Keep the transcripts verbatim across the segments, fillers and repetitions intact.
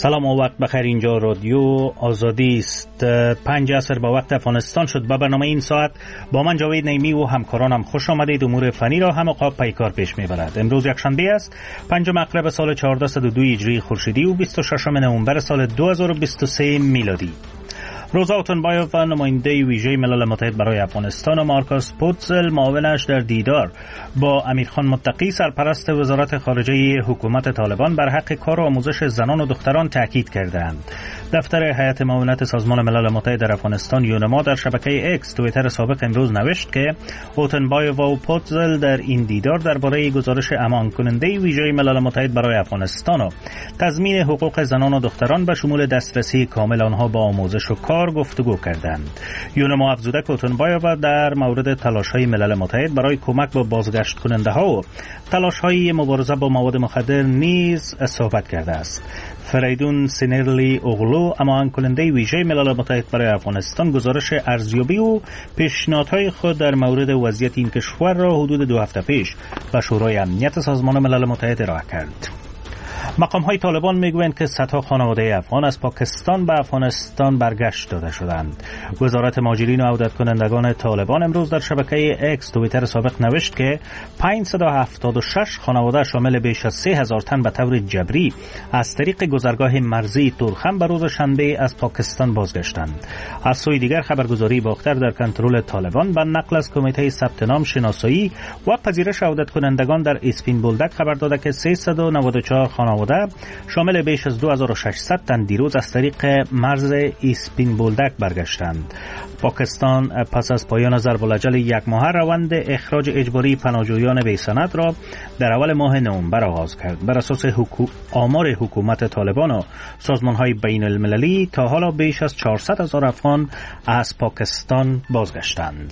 سلام و وقت بخیر. اینجا رادیو آزادی است. پنج عصر با وقت افغانستان شد. با برنامه این ساعت با من جاوید نیمی و همکارانم خوش آمدید. امور فنی را هم قاب پیکار پیش میبرد. امروز یکشنبه است، پنجم مغرب سال چهاردهصد و دو هجری خورشیدی و بیست و ششم نوامبر سال دو هزار و بیست و سه میلادی. روزا اوتنبایوف و نماینده ویژه ملل متحد برای افغانستان و مارکوس پوتزل معاونش در دیدار با امیرخان متقی سرپرست وزارت خارجه حکومت طالبان بر حق کار و آموزش زنان و دختران تاکید کردند. دفتر هیئت معاونت سازمان ملل متحد در افغانستان یونما در شبکه اکس توییتر سابق امروز نوشت که اوتنبایوف و پوتزل در این دیدار درباره گزارش امان کننده ویژه ملل متحد برای افغانستان و تضمین حقوق زنان و دختران به شمول دسترسی کامل آنها با آموزش و کار گفتگو کردند. یونما افزوده که اوتنبایوف در مورد تلاش‌های ملل متحد برای کمک به بازگشت کننده‌ها و تلاش‌های مبارزه با مواد مخدر نیز صحبت کرده است. فریدون سینرلی اوغلو امان کننده ویژه ملل متحد برای افغانستان گزارش ارزیابی و پیشنهادهای خود در مورد وضعیت این کشور را حدود دو هفته پیش به شورای امنیت سازمان ملل متحد ارائه کرد. مقام‌های طالبان میگویند که صدها خانواده افغان از پاکستان به افغانستان برگشت داده شدند. وزارت مهاجرین و عودت کنندگان طالبان امروز در شبکه اکس توییتر سابق نوشت که پانصد و هفتاد و شش خانواده شامل بیش از سه هزار تن به طور جبری از طریق گذرگاه مرزی تورخم به روز شنبه از پاکستان بازگشتند. از سوی دیگر خبرگزاری باختر در کنترل طالبان به نقل از کمیته ثبت نام، شناسایی و پذیرش عودت کنندگان در اسپین بولدک خبر داده که سیصد و نود و چهار خانواده شامل بیش از دو هزار و ششصد تن دیروز از طریق مرز اسپین بولدک برگشتند. پاکستان پس از پایان ضرب الاجل یک ماه روند اخراج اجباری پناهجویان بی سند را در اول ماه نوامبر آغاز کرد. بر اساس حکو... آمار حکومت طالبان و سازمان‌های بین المللی تا حالا بیش از چهارصد هزار افغان از پاکستان بازگشتند.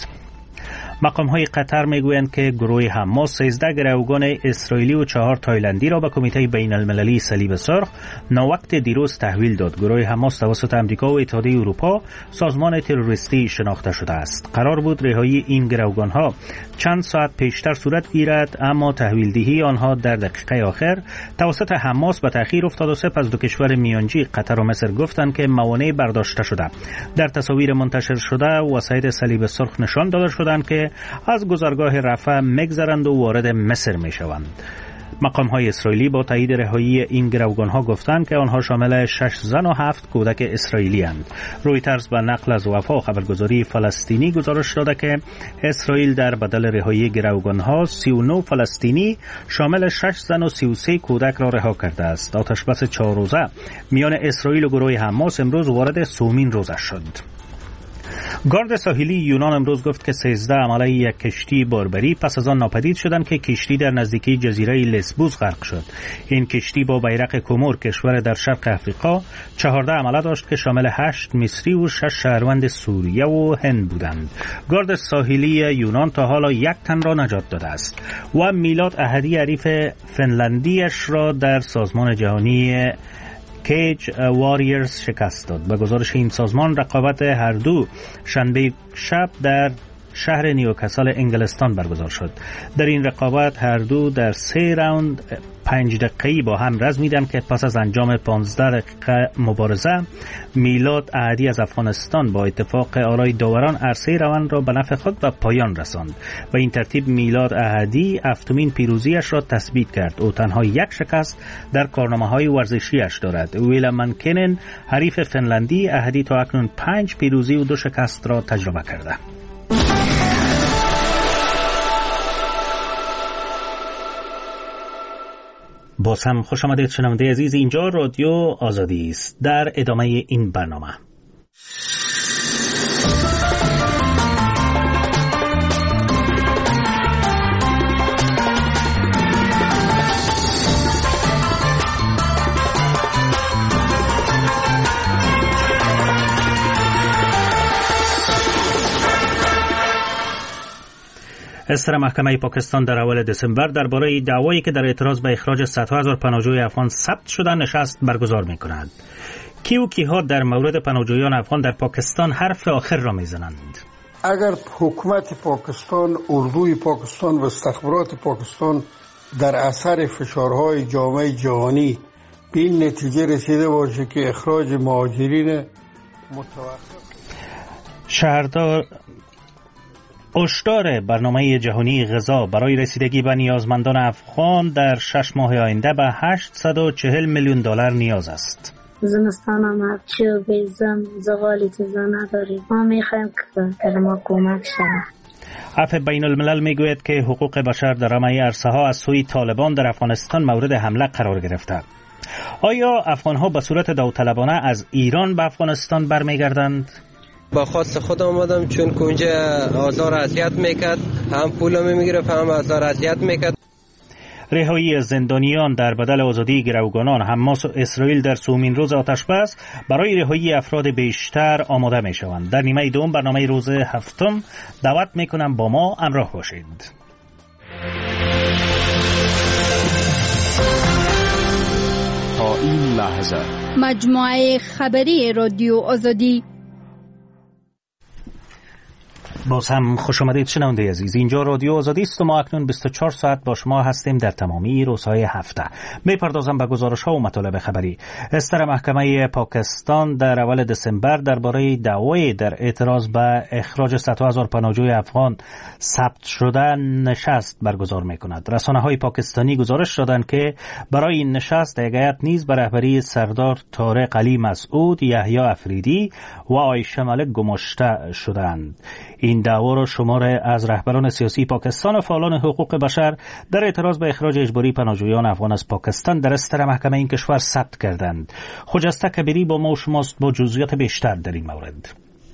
مقام‌های قطر میگویند که گروه حماس سیزده گروگان اسرائیلی و چهار تایلندی را به کمیته بین المللی صلیب سرخ ناوقت دیروز تحویل داد. گروه حماس توسط امریکا و اتحادیه اروپا سازمان تروریستی شناخته شده است. قرار بود رهایی این گروگان‌ها چند ساعت پیشتر صورت گیرد، اما تحویل دهی آنها در دقیقه آخر توسط حماس به تأخیر افتاد و سپس دو کشور میانجی قطر و مصر گفتند که موانع برداشته شده. در تصاویر منتشر شده وسایط صلیب سرخ نشان داده شدند که از گذرگاه رفح میگذرند و وارد مصر میشوند. مقام‌های اسرائیلی با تایید رهایی این گروگان‌ها گفتند که آنها شامل شش زن و هفت کودک اسرائیلی اند. رویترز به نقل از وفا خبرگزاری فلسطینی گزارش داده که اسرائیل در بدل رهایی گروگان‌ها سی و نه فلسطینی شامل شش زن و سی و سه کودک را رها کرده است. آتشبس چهار روزه میان اسرائیل و گروه حماس امروز وارد سومین روزه شد. گارد ساحلی یونان امروز گفت که سیزده عمله یک کشتی باربری پس از آن ناپدید شدند که کشتی در نزدیکی جزیره لسبوس غرق شد. این کشتی با بیرق کومور کشور در شرق افریقا چهارده عمله داشت که شامل هشت مصری و شش شهروند سوریه و هند بودند. گارد ساحلی یونان تا حالا یک تن را نجات داده است و میلاد احدی حریف فنلندیش را در سازمان جهانی کیج واریرز شکست داد. به گزارش این سازمان رقابت هر دو شنبه شب در شهر نیوکاسل انگلستان برگزار شد. در این رقابت هر دو در سه راوند پنج دقیقه‌ای با هم رزمیدند که پس از انجام پانزده دقیقه مبارزه میلاد احدی از افغانستان با اتفاق آرای داوران عرصه روند را به نفع خود به پایان رساند. به این ترتیب میلاد احدی هفتمین پیروزیش را تثبیت کرد. او تنها یک شکست در کارنامه‌های ورزشیش دارد. ویلم منکنن حریف فنلندی احدی تا اکنون پنج پیروزی و دو شکست را تجربه کرده. باز هم خوش آمدید شنونده عزیز. اینجا رادیو آزادی است. در ادامه این برنامه استر محکمه پاکستان در اول دسامبر درباره دعوایی که در اعتراض به اخراج صدها هزار پناهجوی افغان ثبت شده نشست برگزار می‌کند. کی و کیها در مورد پناهجویان افغان در پاکستان حرف آخر را می‌زنند؟ اگر حکومت پاکستان، اردوی پاکستان و استخبارات پاکستان در اثر فشارهای جامعه جهانی به این نتیجه رسیده باشه که اخراج مهاجرین متوقف. شهردار هشدار برنامه جهانی غذا برای رسیدگی به نیازمندان افغان در شش ماه آینده به هشتصد و چهل میلیون دلار نیاز است. زمستان هم چوب زم زغالی چیزا نداریم. ما میخوایم که ما کمک شود. عفو بین الملل میگوید که حقوق بشر در همه عرصه ها از سوی طالبان در افغانستان مورد حمله قرار گرفته. آیا افغان ها به صورت داوطلبانه از ایران به افغانستان برمیگردند؟ با خواست خود آمدم چون که اونجا آزار اذیت میکرد، هم پول میگرفت هم آزار اذیت میکرد. رهایی زندانیان در بدل آزادی گروگانان. حماس و اسرائیل در سومین روز آتشبس برای رهایی افراد بیشتر آماده می شوند. در نیمه دوم برنامه روز هفتم دعوت می کنم با ما همراه باشید. تا این لحظه مجموعه خبری رادیو آزادی. باز هم خوش آمدید شنونده عزیز. اینجا رادیو آزادی است و ما اکنون بیست و چهار ساعت با شما هستیم در تمامی روزهای هفته. میپردازم به گزارش‌ها و مطالب خبری. استر محکمه پاکستان در اول دسامبر درباره دعوی در اعتراض به اخراج صدها هزار پناهجوی افغان ثبت شده نشست برگزار می‌کند. رسانه‌های پاکستانی گزارش دادند که برای این نشست یک هیئت نیز به رهبری سردار طارق علی مسعود، یحیی افریدی و عایشه ملک گماشته شدند. این دعوا را شمار از رهبران سیاسی پاکستان و فعالان حقوق بشر در اعتراض به اخراج اجباری پناهجویان افغان از پاکستان در استر محکمه این کشور ثبت کردند. خجسته کبیری با ما و شماست با جزئیات بیشتر در این مورد.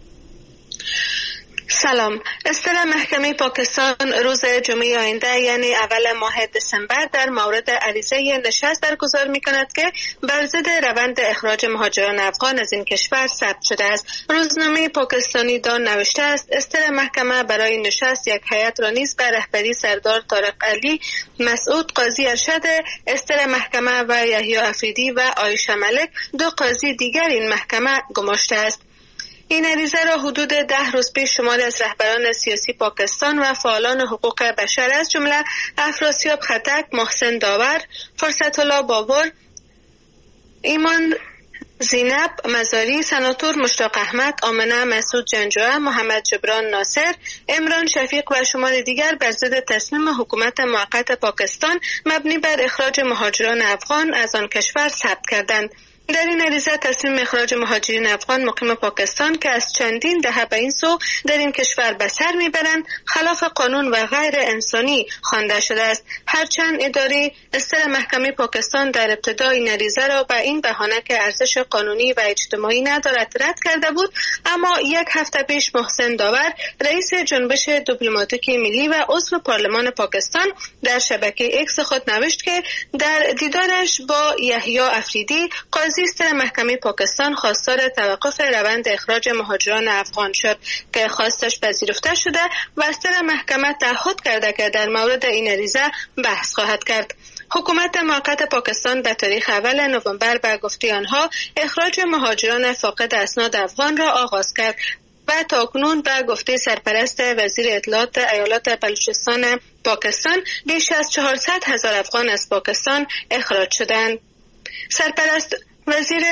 سلام. استر محکمه پاکستان روز جمعه آینده یعنی اول ماه دسامبر در مورد عریضه نشست برگزار می‌کند که بر ضد روند اخراج مهاجران افغان از این کشور ثبت شده است. روزنامه پاکستانی دان نوشته است استر محکمه برای نشست یک هیئت را نیز به رهبری سردار طارق علی مسعود، قاضی ارشد استر محکمه و یحیی افریدی و عایشه ملک، دو قاضی دیگر این محکمه گماشته است. این عریضه را حدود ده روز پیش شماری از رهبران سیاسی پاکستان و فعالان حقوق بشر از جمله افراسیاب خطک، محسن داور، فرصت الله بابر، ایمان زینب مزاری، سناتور مشتاق احمد، آمنه مسعود جنجوه، محمد جبران ناصر، عمران شفیق و شمار دیگر بر ضد تصمیم حکومت موقت پاکستان مبنی بر اخراج مهاجران افغان از آن کشور ثبت کردند. در این عریضه تصمیم اخراج مهاجرین افغان مقیم پاکستان که از چندین دهه به این سو در این کشور به سر میبرند خلاف قانون و غیر انسانی خوانده شده است. هرچند اداره استر محکمه پاکستان در ابتدا این عریضه را به این بهانه که ارزش قانونی و اجتماعی ندارد رد کرده بود، اما یک هفته پیش محسن داور رئیس جنبش دیپلماتیک ملی و عضو پارلمان پاکستان در شبکه اکس خود نوشت که در دیدارش با یحیی افریدی قاضی استر محکمه پاکستان خواستار توقف روند اخراج مهاجران افغان شد که خواستش پذیرفته شده و استر محکمه تعهد کرده که در مورد این عریضه بحث خواهد کرد. حکومت موقت پاکستان به تاریخ اول نوامبر به گفته آنها اخراج مهاجران فاقد اسناد افغان را آغاز کرد و تاکنون به گفته سرپرست وزیر اطلاعات ایالات بلوچستان پاکستان بیش از چهارصد هزار افغان از پاکستان اخراج شدند. سرپرست وزیر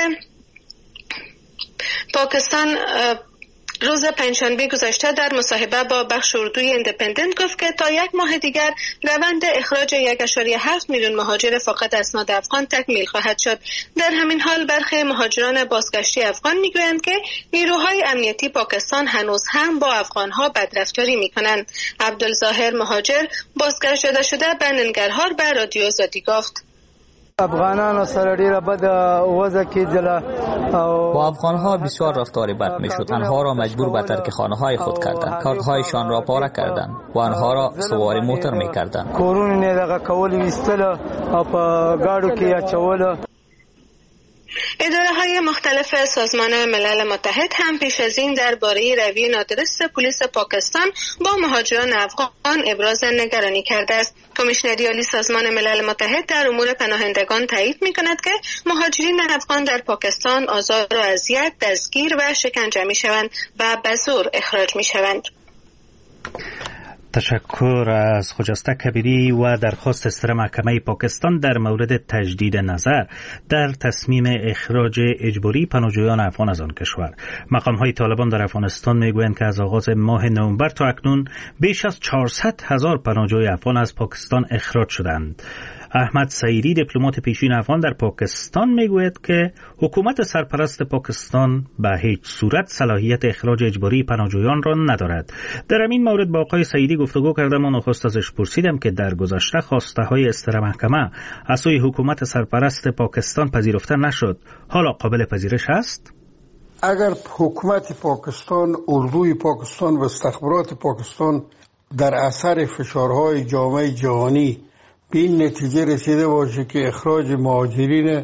پاکستان روز پنجشنبه گذشته در مصاحبه با بخش اردوی ایندیپندنت گفت که تا یک ماه دیگر روند اخراج یک ممیز هفت میلیون مهاجر فاقد اسناد افغان تکمیل خواهد شد. در همین حال برخی مهاجران بازگشتی افغان میگویند که نیروهای امنیتی پاکستان هنوز هم با افغانها بدرفتاری میکنند. عبدالظاهر مهاجر بازگشته شده به ننگرهار به رادیو آزادی گفت افغانان سره ډیره بد وضع کېدله. با افغانها بسیار رفتار بد میشد. آنها را مجبور به ترک خانه‌های خود کردند، کارت‌هایشان را پاره کردند و آنها را سوار موتر می‌کردند. کورونه نه دغه کول ویستله او په گاډو کې اچول. اداره های مختلف سازمان ملل متحد هم پیش از این درباره روی نادرست پلیس پاکستان با مهاجران افغان ابراز نگرانی کرده است. کمیشنری عالی سازمان ملل متحد در امور پناهندگان تایید می‌کند که مهاجرین افغان در پاکستان آزار و اذیت، دستگیر و شکنجه می‌شوند و به زور اخراج می‌شوند. تشکر از خجسته کبیری و درخواست استر محکمه پاکستان در مورد تجدید نظر در تصمیم اخراج اجباری پناهجویان افغان از آن کشور. مقام‌های طالبان در افغانستان میگویند که از آغاز ماه نوامبر تا اکنون بیش از چهارصد هزار پناهجوی افغان از پاکستان اخراج شدند. احمد سعیدی دیپلمات پیشین افغان در پاکستان میگوید که حکومت سرپرست پاکستان به هیچ صورت صلاحیت اخراج اجباری پناهجویان را ندارد. در این مورد با آقای سعیدی گفتگو کردم و نخست ازش پرسیدم که در گذشته خواسته های استر محکمه از سوی حکومت سرپرست پاکستان پذیرفته نشد، حالا قابل پذیرش است؟ اگر حکومت پاکستان، اردوی پاکستان و استخبارات پاکستان در اثر فشارهای جامعه جهانی به این نتیجه رسیده باشه که اخراج مهاجرین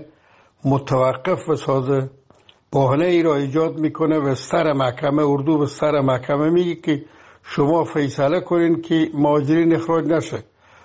متوقف بسازه، بهانه ای را ایجاد میکنه و سر محکمه اردو به سر محکمه میگه که شما فیصله کنین که مهاجرین اخراج نشه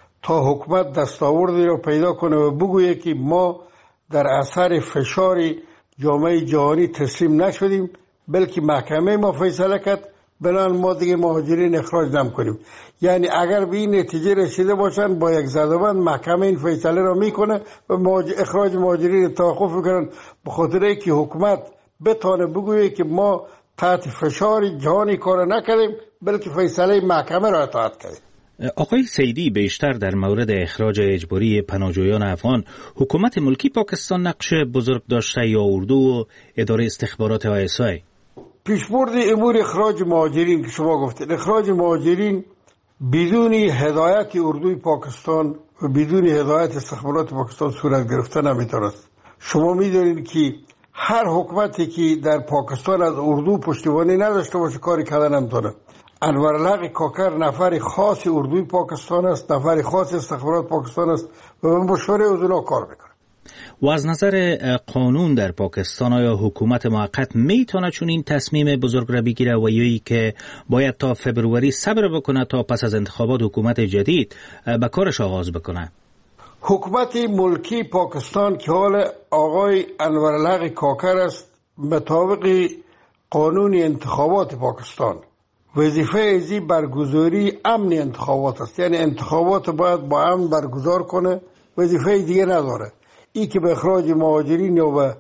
تا حکومت دستاوردی را پیدا کنه و بگویه که ما در اثر فشار جامعه جهانی تسلیم نشدیم، بلکه محکمه ما فیصله کرد بنان ما دیگه مهاجرین اخراج نمی‌کنیم. یعنی اگر به این نتیجه رسیده باشن با یک زدوبند محکمه این فیصله را میکنه و اخراج مهاجرین توقف میکنن، به خاطر اینکه حکومت بتونه بگویه که ما تحت فشار جهانی کار نکردیم بلکه فیصله محکمه را اطاعت کردیم. آقای سیدی، بیشتر در مورد اخراج اجباری پناهجویان افغان حکومت ملکی پاکستان نقش بزرگ داشته یا اردو و اداره استخبارات آی اس آی؟ پیشبرد امور اخراج مهاجرین که شما گفتید، اخراج مهاجرین بدون هدایت اردوی پاکستان و بدون هدایت استخبارات پاکستان صورت گرفته نمیتواند. شما میدونید که هر حکومتی که در پاکستان از اردو پشتیبانی نداشته باشه کاری کردن نمیتونه. انورالحق کاکر نفر خاص اردوی پاکستان است، نفر خاص استخبارات پاکستان است و به مشوره از اونا کار میکنه. و از نظر قانون در پاکستان آیا حکومت موقت میتونه چون این تصمیم بزرگ را بگیره و یایی که باید تا فبروری صبر بکنه تا پس از انتخابات حکومت جدید به کارش آغاز بکنه؟ حکومت ملکی پاکستان که حال آقای انورالحق کاکر است، مطابق قانون انتخابات پاکستان وظیفه ازی برگزاری امن انتخابات است، یعنی انتخابات باید با امن برگزار کنه، وظیفه دیگه نداره. ای که به اخراج مهاجرین یا به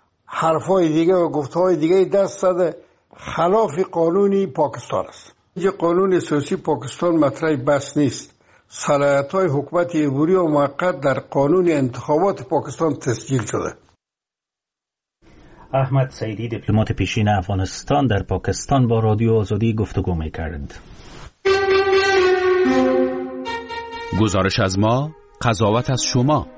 حرفای دیگه و گفتهای دیگه دست زده خلاف قانونی پاکستان است. اینجا قانون اساسی پاکستان مطرح بس نیست. صلاحیت‌های حکومت عبوری و موقت در قانون انتخابات پاکستان تسجیل شده. احمد سعیدی دیپلمات پیشین افغانستان در پاکستان با رادیو آزادی گفتگو می‌کرد. گزارش از ما، قضاوت از شما.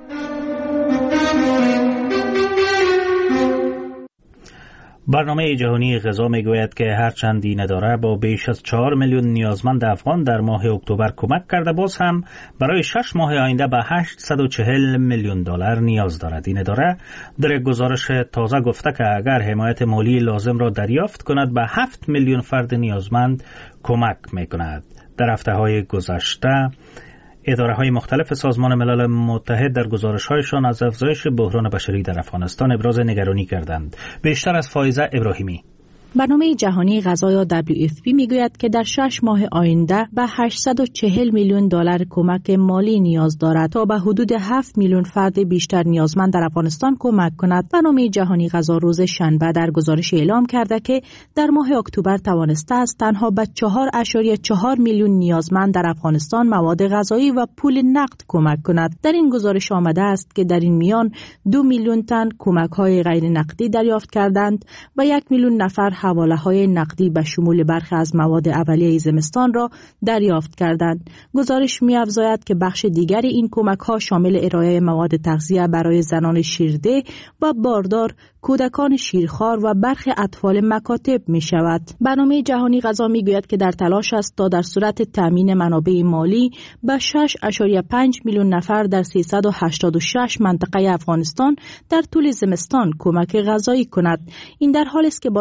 برنامه جهانی غذا میگوید که هرچند این اداره با بیش از چهار میلیون نیازمند افغان در ماه اکتبر کمک کرده، باز هم برای شش ماه آینده به هشتصد و چهل میلیون دلار نیاز دارد. این اداره در گزارش تازه گفته که اگر حمایت مالی لازم را دریافت کند به هفت میلیون فرد نیازمند کمک میکند. در هفته‌های گذشته اداره‌های مختلف سازمان ملل متحد در گزارش‌هایشان از افزایش بحران بشری در افغانستان ابراز نگرانی کردند. بیشتر از فائزه ابراهیمی. برنامه جهانی غذا یا دبلیو اف پی میگوید که در شش ماه آینده به هشتصد و چهل میلیون دلار کمک مالی نیاز دارد تا به حدود هفت میلیون فرد بیشتر نیازمند در افغانستان کمک کند. برنامه جهانی غذا روز شنبه در گزارش اعلام کرده که در ماه اکتبر توانسته است تنها به چهار ممیز چهار میلیون نیازمند در افغانستان مواد غذایی و پول نقد کمک کند. در این گزارش آمده است که در این میان دو میلیون تن کمک‌های غیر نقدی دریافت کردند و یک میلیون نفر حواله‌های نقدی به شمول برخی از مواد اولیه زمستان را دریافت کردند. گزارش می‌افزاید که بخش دیگر این کمک‌ها شامل ارائه مواد تغذیه برای زنان شیرده و باردار، کودکان شیرخوار و برخی اطفال مکاتب می شود. برنامه جهانی غذا می گوید که در تلاش است تا در صورت تامین منابع مالی به شش ممیز پنج میلیون نفر در سیصد و هشتاد و شش منطقه افغانستان در طول زمستان کمک غذایی کند. این در حالی است که با رسیدن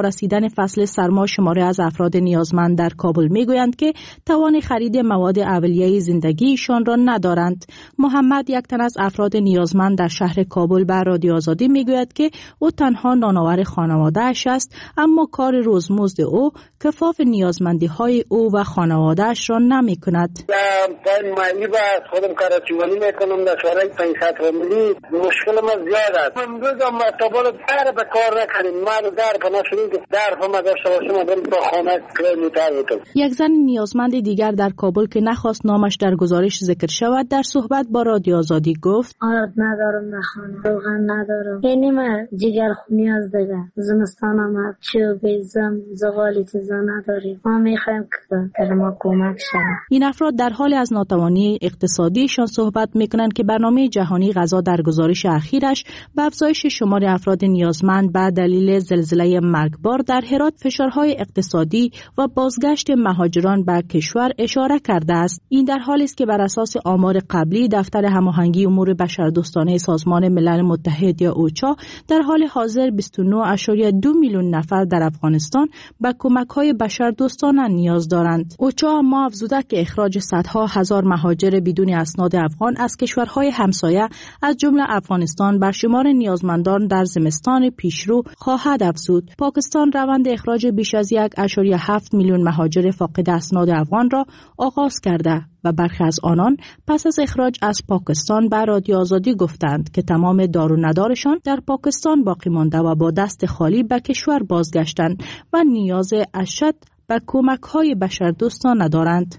رسانه فصل سرما شماری از افراد نیازمند در کابل میگویند که توان خرید مواد اولیه زندگیشان را ندارند. محمد، یک تن از افراد نیازمند در شهر کابل، به رادیو آزادی میگوید که او تنها نانآور خانواده‌اش است، اما کار روزمزد او کفاف نیازمندی های او و خانواده‌اش را نمی‌کند. مالی با خودم کارچوانی میکنم در شورای پنجصد فامیلی، مشکل ما زیاد است. امروز هم مطابال در به کار نکنیم، ما در پناه شدیم که در هم داشته باشیم و بریم تا خانه کلومیتر بکنیم. یک زن نیازمند دیگر در کابل که نخواست نامش در گزارش ذکر شود در صحبت با رادیو آزادی گفت: آرد ندارم نخانه، روغن ندارم، یعنی من جگر خونی از دیگر زمستان آمد، چوب زم زغالی چیزا نداریم، ما میخوایم که ما کمک شد. این افراد در حال از ناتوانی اقتصادیشان صحبت میکنند که برنامه جهانی غذا در گزارش اخیرش به افزایش شمار افراد نیازمند به دلیل زلزله مرگبار در هرات، فشارهای اقتصادی و بازگشت مهاجران به کشور اشاره کرده است. این در حالی است که بر اساس آمار قبلی دفتر هماهنگی امور بشردوستانه سازمان ملل متحد یا اوچا در حال حاضر بیست و نه ممیز دو میلیون نفر در افغانستان به کمک‌های بشردوستانه نیاز دارند. اوچا اما افزوده که اخراج صدها هزار مهاجر بدون اسناد افغان از کشورهای همسایه از جمله افغانستان بر شمار نیازمندان در زمستان پیشرو خواهد افزود. پاکستان روند اخراج بیش از یک ممیز هفت میلیون مهاجر فاقد اسناد افغان را آغاز کرده و برخی از آنان پس از اخراج از پاکستان به رادیو آزادی گفتند که تمام دار و ندارشان در پاکستان باقی مانده و با دست خالی به کشور بازگشتند و نیاز اشد به کمک‌های بشردوستان ندارند.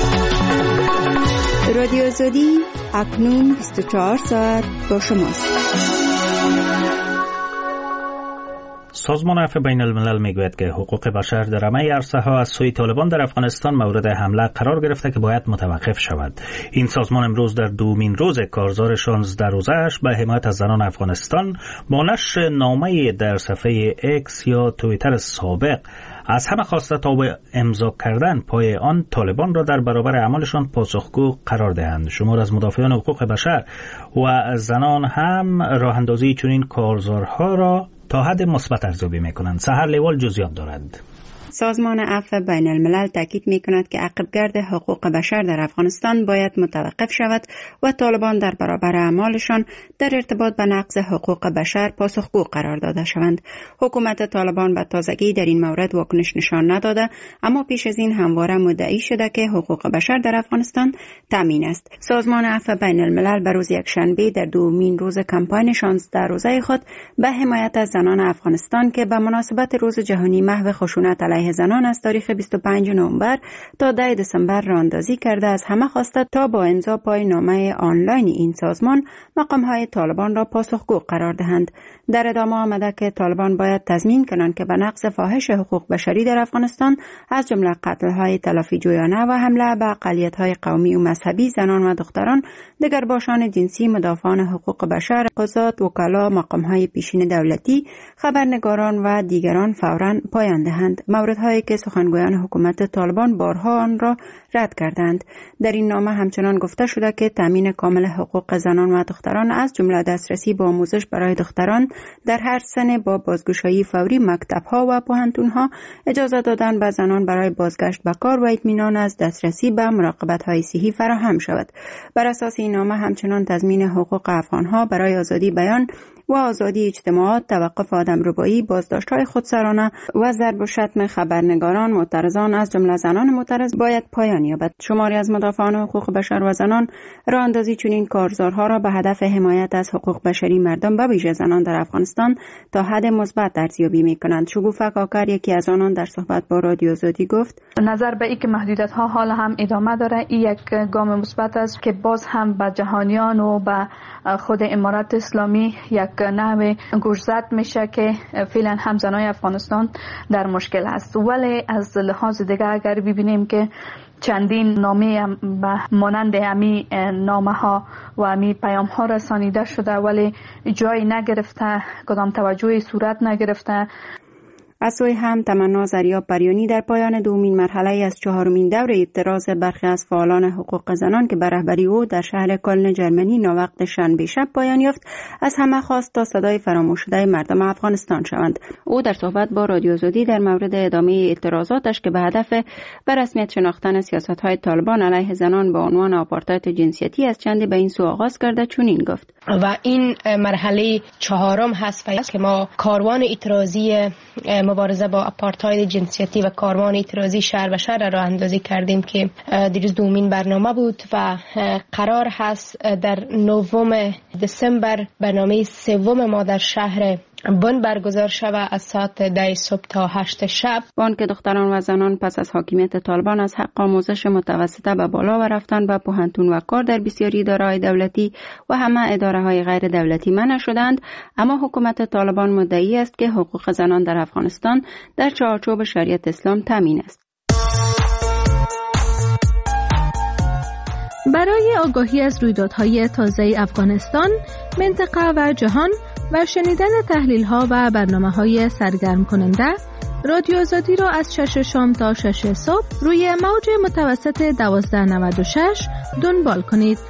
رادیو آزادی اکنون بیست و چهار ساعت با شماست. سازمان عفو بین الملل میگوید که حقوق بشر در همه عرصه ها از سوی طالبان در افغانستان مورد حمله قرار گرفته که باید متوقف شود. این سازمان امروز در دومین روز کارزار شانزده روزه‌اش به حمایت از زنان افغانستان با نشر نامه‌ای در صفحه اکس یا توییتر سابق از همه خواسته تا به امضا کردن پای آن طالبان را در برابر اعمالشان پاسخگو قرار دهند. شمار از مدافعان حقوق بشر و زنان هم راه اندازی چنین کارزارها را تا حد مثبت ارزیابی می‌کنند. سحر لیوال جزئیات دارد. سازمان عفو بین الملل تاکید می‌کند که عقبگرد حقوق بشر در افغانستان باید متوقف شود و طالبان در برابر اعمالشان در ارتباط با نقض حقوق بشر پاسخگو قرار داده شوند. حکومت طالبان به تازگی در این مورد واکنش نشان نداده، اما پیش از این همواره مدعی شده که حقوق بشر در افغانستان تامین است. سازمان عفو بین الملل به روز یکشنبه در دومین روز کمپاین شانزده روزه خود به حمایت از زنان افغانستان که به مناسبت روز جهانی محو خشونت علیه زنان از تاریخ بیست و پنجم نوامبر تا ده دسامبر راهاندازی کرده از همه خواسته تا با امضا پای نامه آنلاین این سازمان مقام‌های طالبان را پاسخگو قرار دهند. در ادامه آمده که طالبان باید تضمین کنند که به نقض فاحش حقوق بشری در افغانستان از جمله قتل‌های تلافی جویانه و حمله به اقلیت‌های قومی و مذهبی، زنان و دختران، دگرباشان جنسی، مدافعان حقوق بشر، قضات، وکلا، مقام‌های پیشین دولتی، خبرنگاران و دیگران فوراً پایان دهند. موردهایی که سخنگویان حکومت طالبان بارها آن را رد کردند. در این نامه همچنان گفته شده که تامین کامل حقوق زنان و دختران از جمله دسترسی به آموزش برای دختران در هر سن با بازگشایی فوری مکتب‌ها و پوهنتون‌ها، اجازه دادن به زنان برای بازگشت به کار و اطمینان از دسترسی به مراقبت‌های صحی فراهم شود. بر اساس این نامه همچنان تضمین حقوق افغان‌ها برای آزادی بیان و آزادی اجتماعات، توقف آدمربایی، بازداشت‌های خودسرانه و ضرب و شتم خبرنگاران، معترضان از جمله زنان معترض باید پایان یابد. شماری از مدافعان حقوق بشر و زنان راه اندازی چنین کارزارها را به هدف حمایت از حقوق بشری مردم به ویژه زنان در افغانستان تا حد مثبت ارزیابی می‌کنند. شگوفه کاکر، یکی از آنان، در صحبت با رادیو آزادی گفت: نظر به اینکه محدودیت‌ها حال هم ادامه داره، این یک گام مثبت است که باز هم به جهانیان و به خود امارت اسلامی یک نحوه گوشزد میشه که فعلا هم زنای افغانستان در مشکل است. ولی از لحاظ دیگر اگر ببینیم که چندین نامه مانند امی نامه ها و امی پیام ها رسانیده شده ولی جای نگرفته، کدام توجهی صورت نگرفته. از سوی هم تمنا زریاب پریانی در پایان دومین مرحله از چهارمین دور اعتراض برخی از فعالان حقوق زنان که به رهبری او در شهر کلن جرمنی ناوقت شنبه شب پایان یافت، از همه خواست تا صدای فراموش شده مردم افغانستان شوند. او در صحبت با رادیو آزادی در مورد ادامه اعتراضاتش که به هدف به رسمیت شناختن سیاست‌های طالبان علیه زنان به عنوان آپارتاید جنسیتی از چند به این سو آغاز کرده چنین گفت: و این مرحله چهارم هست که ما کاروان اعتراضی مبارزه با آپارتاید جنسیتی و کاروان اعتراضی شهر به شهر را اندازی کردیم که دیروز دومین برنامه بود و قرار هست در نهم دسامبر برنامه سوم ما در شهر بن برگزار شود از ساعت ده صبح تا هشت شب. بان که دختران و زنان پس از حاکمیت طالبان از حق آموزش متوسطه به بالا و رفتن به پوهنتون و کار در بسیاری اداره‌های دولتی و همه اداره‌های غیر دولتی منع شدند، اما حکومت طالبان مدعی است که حقوق زنان در افغانستان در چارچوب شریعت اسلام تامین است. برای آگاهی از رویدادهای تازه افغانستان، منطقه و جهان و شنیدن تحلیل‌ها و برنامه‌های سرگرم کننده، رادیو آزادی را از شش شام تا شش صبح روی موج متوسط دوازده نود و شش دنبال کنید.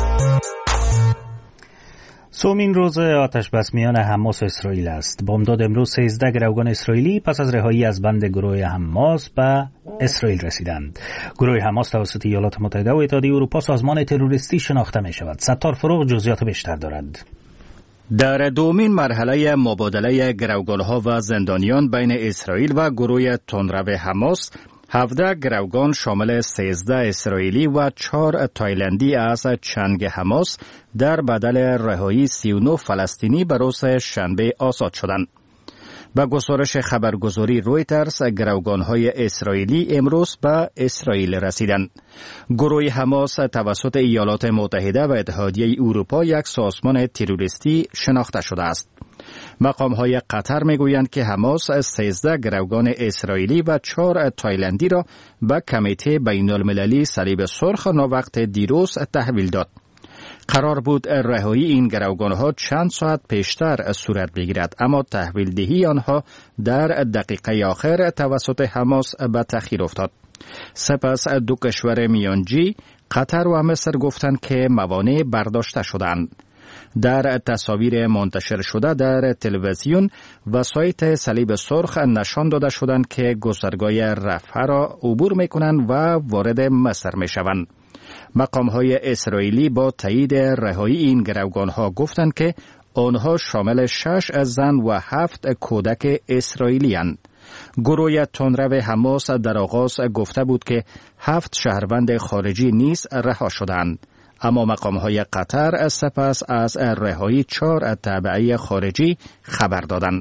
سومین روز آتش بس میان حماس و اسرائیل است. بامداد امروز سیزده گروگان اسرائیلی پس از رهایی از بند گروه حماس به اسرائیل رسیدند. گروه حماس توسط ایالات متحده و اتحادیه اروپا سازمان تروریستی شناخته می شود. ستار فروغ جزئیات بیشتر دارد. در دومین مرحله مبادله گروگان‌ها و زندانیان بین اسرائیل و گروه تندرو حماس، هفده گروگان شامل سیزده اسرائیلی و چهار تایلندی از چنگ حماس در بدل رهایی سی و نه فلسطینی به روز شنبه آزاد شدند. با گزارش خبرگزاری رویترز، گروگان‌های اسرائیلی امروز به اسرائیل رسیدند. گروه حماس توسط ایالات متحده و اتحادیه اروپا یک سازمان تروریستی شناخته شده است. مقام‌های قطر می‌گویند که حماس سیزده گروگان اسرائیلی و چهار تایلندی را به کمیته بین‌المللی صلیب سرخ ناوقت دیروز تحویل داد. قرار بود رهایی این گروگان‌ها چند ساعت پیشتر صورت بگیرد، اما تحویل دهی آنها در دقیقه آخر توسط حماس به تأخیر افتاد. سپس دو کشور میانجی، قطر و مصر گفتند که موانع برداشته شدند. در تصاویر منتشر شده در تلویزیون و سایت صلیب سرخ نشان داده شدند که گذرگاه رفح را عبور می‌کنند و وارد مصر می‌شوند. مقام‌های اسرائیلی با تایید رهایی این گروگان‌ها گفتند که آنها شامل شش زن و هفت کودک اسرائیلی اند. گروه تندرو حماس در آغاز گفته بود که هفت شهروند خارجی نیز رها شدند، اما مقام‌های قطر سپس از رهایی چهار تبعی خارجی خبر دادند.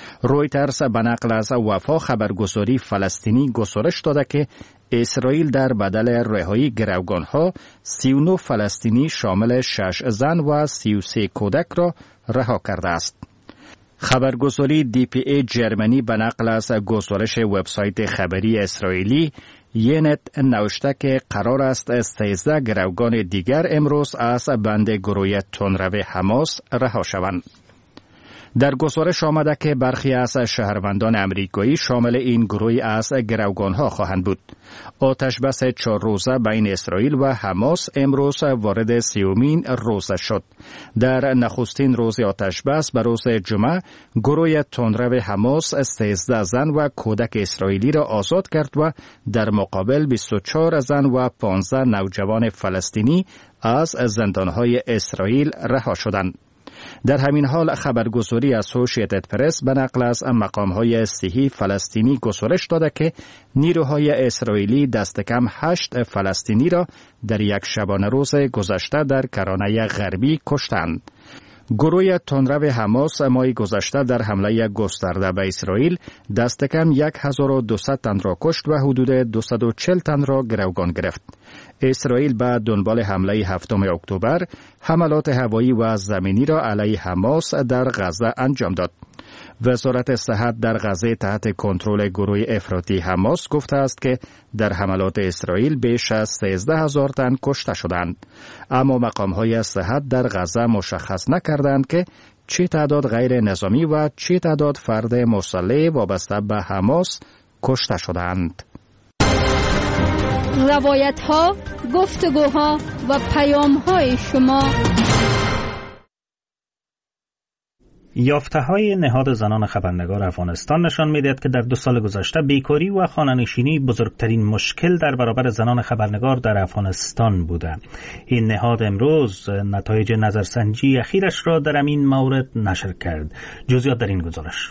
رویترز به نقل از وفا خبرگزاری فلسطینی گزارش داده که اسرائیل در بدل رهایی گروگان‌ها سی و نه فلسطینی شامل شش زن و سی و سه کودک را رها کرده است. خبرگزاری دی پی ای جرمنی به نقل از گزارش وبسایت خبری اسرائیلی ینت نوشته که قرار است سیزده گروگان دیگر امروز از بند گروه تندرو حماس رها شوند. در گزارش آمده که برخی از شهروندان امریکایی شامل این گروه از گروگان‌ها خواهند بود. آتش بس چهار روزه بین اسرائیل و حماس امروز وارد سیومین روزه شد. در نخستین روز آتش بس به روز جمعه، گروه تندرو حماس سیزده زن و کودک اسرائیلی را آزاد کرد و در مقابل بیست و چهار زن و پانزده نوجوان فلسطینی از زندان‌های اسرائیل رها شدند. در همین حال خبرگزاری اسوسییتد پرس به نقل از مقام‌های صحی فلسطینی گزارش داده که نیروهای اسرائیلی دست کم هشت فلسطینی را در یک شبانه روز گذشته در کرانه غربی کشتند. گروه تندرو حماس ماه گذشته در حمله گسترده به اسرائیل دست کم هزار و دویست تن را کشت و حدود دویست و چهل تن را گروگان گرفت. اسرائیل به دنبال حمله هفتم اکتبر حملات هوایی و زمینی را علیه حماس در غزه انجام داد. وزارت صحت در غزه تحت کنترل گروه افراطی حماس گفته است که در حملات اسرائیل بیش از سیزده هزار تن کشته شدند، اما مقام‌های صحت در غزه مشخص نکردند که چه تعداد غیر نظامی و چه تعداد فرد مسلح وابسته به حماس کشته شدند. روایت ها، گفتگوها و پیام های شما. یافته‌های نهاد زنان خبرنگار افغانستان نشان می‌دهد که در دو سال گذشته بیکاری و خانه‌نشینی بزرگترین مشکل در برابر زنان خبرنگار در افغانستان بوده. این نهاد امروز نتایج نظرسنجی اخیرش را در این مورد نشر کرد. جزئیات در این گزارش.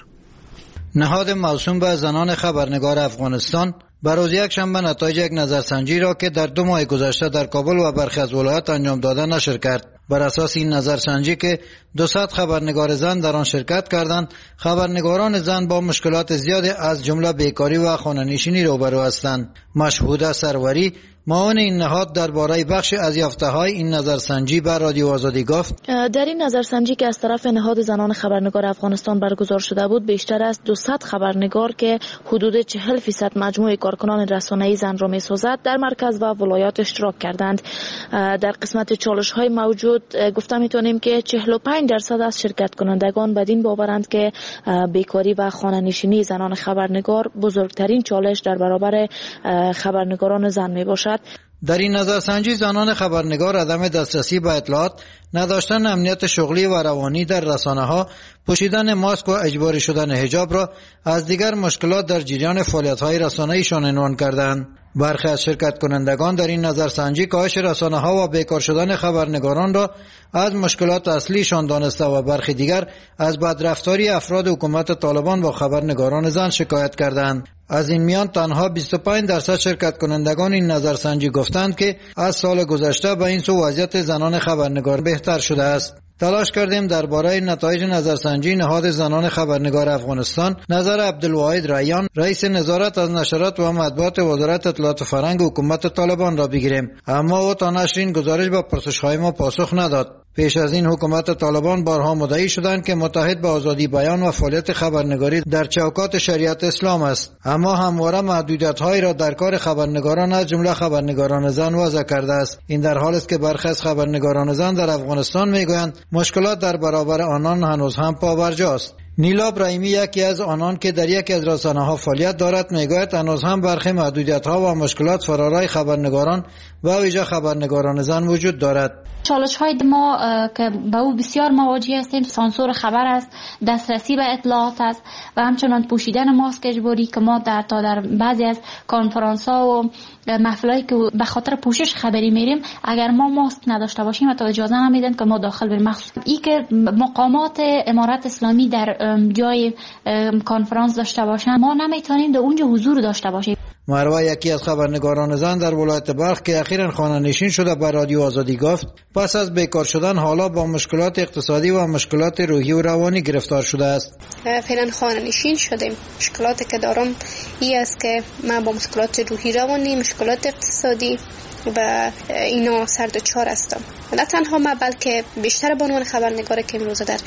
نهاد موسوم به زنان خبرنگار افغانستان بروز یک شنبه نتایج یک نظرسنجی را که در دو ماه گذشته در کابل و برخی از ولایات انجام داده نشر کرد. بر اساس این نظرسنجی که دوصد خبرنگار زن در آن شرکت کردند، خبرنگاران زن با مشکلات زیادی از جمله بیکاری و خانه‌نشینی روبرو هستند. مشهوده سروری، معاون این نهاد، درباره بخش از یافته‌های این نظرسنجی به رادیو آزادی گفت: در این نظرسنجی که از طرف نهاد زنان خبرنگار افغانستان برگزار شده بود، بیشتر از دوصد خبرنگار که حدود چهل فیصد مجموع کارکنان رسانه‌ای زن را می‌سازد، در مرکز و ولایات اشتراک کردند. در قسمت چالش‌های موجود گفته می‌تونیم که چهل و پنج درصد از شرکت کنندگان بدین باورند که بیکاری و خانه‌نشینی زنان خبرنگار بزرگترین چالش در برابر خبرنگاران زن میباشد. در این نظرسنجی زنان خبرنگار عدم دسترسی به اطلاعات، نداشتن امنیت شغلی و روانی در رسانه‌ها، پوشیدن ماسک و اجباری شدن حجاب را از دیگر مشکلات در جریان فعالیت‌های رسانه‌ایشان عنوان کردند. برخی از شرکت کنندگان در این نظرسنجی کاهش رسانه‌ها و بیکار شدن خبرنگاران را از مشکلات اصلیشان دانسته و برخی دیگر از بدرفتاری افراد حکومت طالبان با خبرنگاران زن شکایت کردند. از این میان تنها بیست و پنج درصد شرکت کنندگان این نظرسنجی گفتند که از سال گذشته به این سو وضعیت زنان خبرنگار بهتر شده است. تلاش کردیم درباره نتایج نظرسنجی نهاد زنان خبرنگار افغانستان نظر عبدالواحد ریان، رئیس نظارت از نشرات و مطبوعات وزارت اطلاعات فرهنگ حکومت طالبان را بگیریم، اما او تا نشر این گزارش به پرسش‌های ما پاسخ نداد. پیش از این حکومت طالبان بارها مدعی شدند که متحد به آزادی بیان و فعالیت خبرنگاری در چوکات شریعت اسلام است، اما همواره محدودیت‌هایی را در کار خبرنگاران از جمله خبرنگاران زن وضع کرده است. این در حالی است که برخی از خبرنگاران زن در افغانستان میگویند مشکلات در برابر آنان هنوز هم پابرجاست. نیلا ابراهیمی، یکی از آنان که در یکی از رسانه‌ها فعالیت دارد، میگوید هنوز هم برخی محدودیت‌ها و مشکلات فرارای خبرنگاران و ویژه خبرنگاران زن وجود دارد. چالش‌های ما که با او بسیار مواجه هستیم، سانسور خبر است، دسترسی به اطلاعات است و همچنان پوشیدن ماسک اجباری که ما در تا در بعضی از کنفرانس‌ها و محفلایی که به خاطر پوشش خبری میریم، اگر ما ماسک نداشته باشیم تا اجازه نمیدن که ما داخل بریم. مخصوص این که مقامات امارت اسلامی در جای کنفرانس داشته باشن، ما نمیتونیم در اونجا حضور داشته باشیم. مروه، یکی از خبرنگاران زن در ولایت بلخ که اخیراً خانه‌نشین شده، به رادیو آزادی گفت پس از بیکار شدن حالا با مشکلات اقتصادی و مشکلات روحی و روانی گرفتار شده است. فعلا خانه‌نشین شدیم. مشکلاتی که دارم این است که من با مشکلات روحی روانی، مشکلات اقتصادی و اینا سر دچار هستم. نه تنها من بلکه بیشتر بانوان خبرنگار که امروز در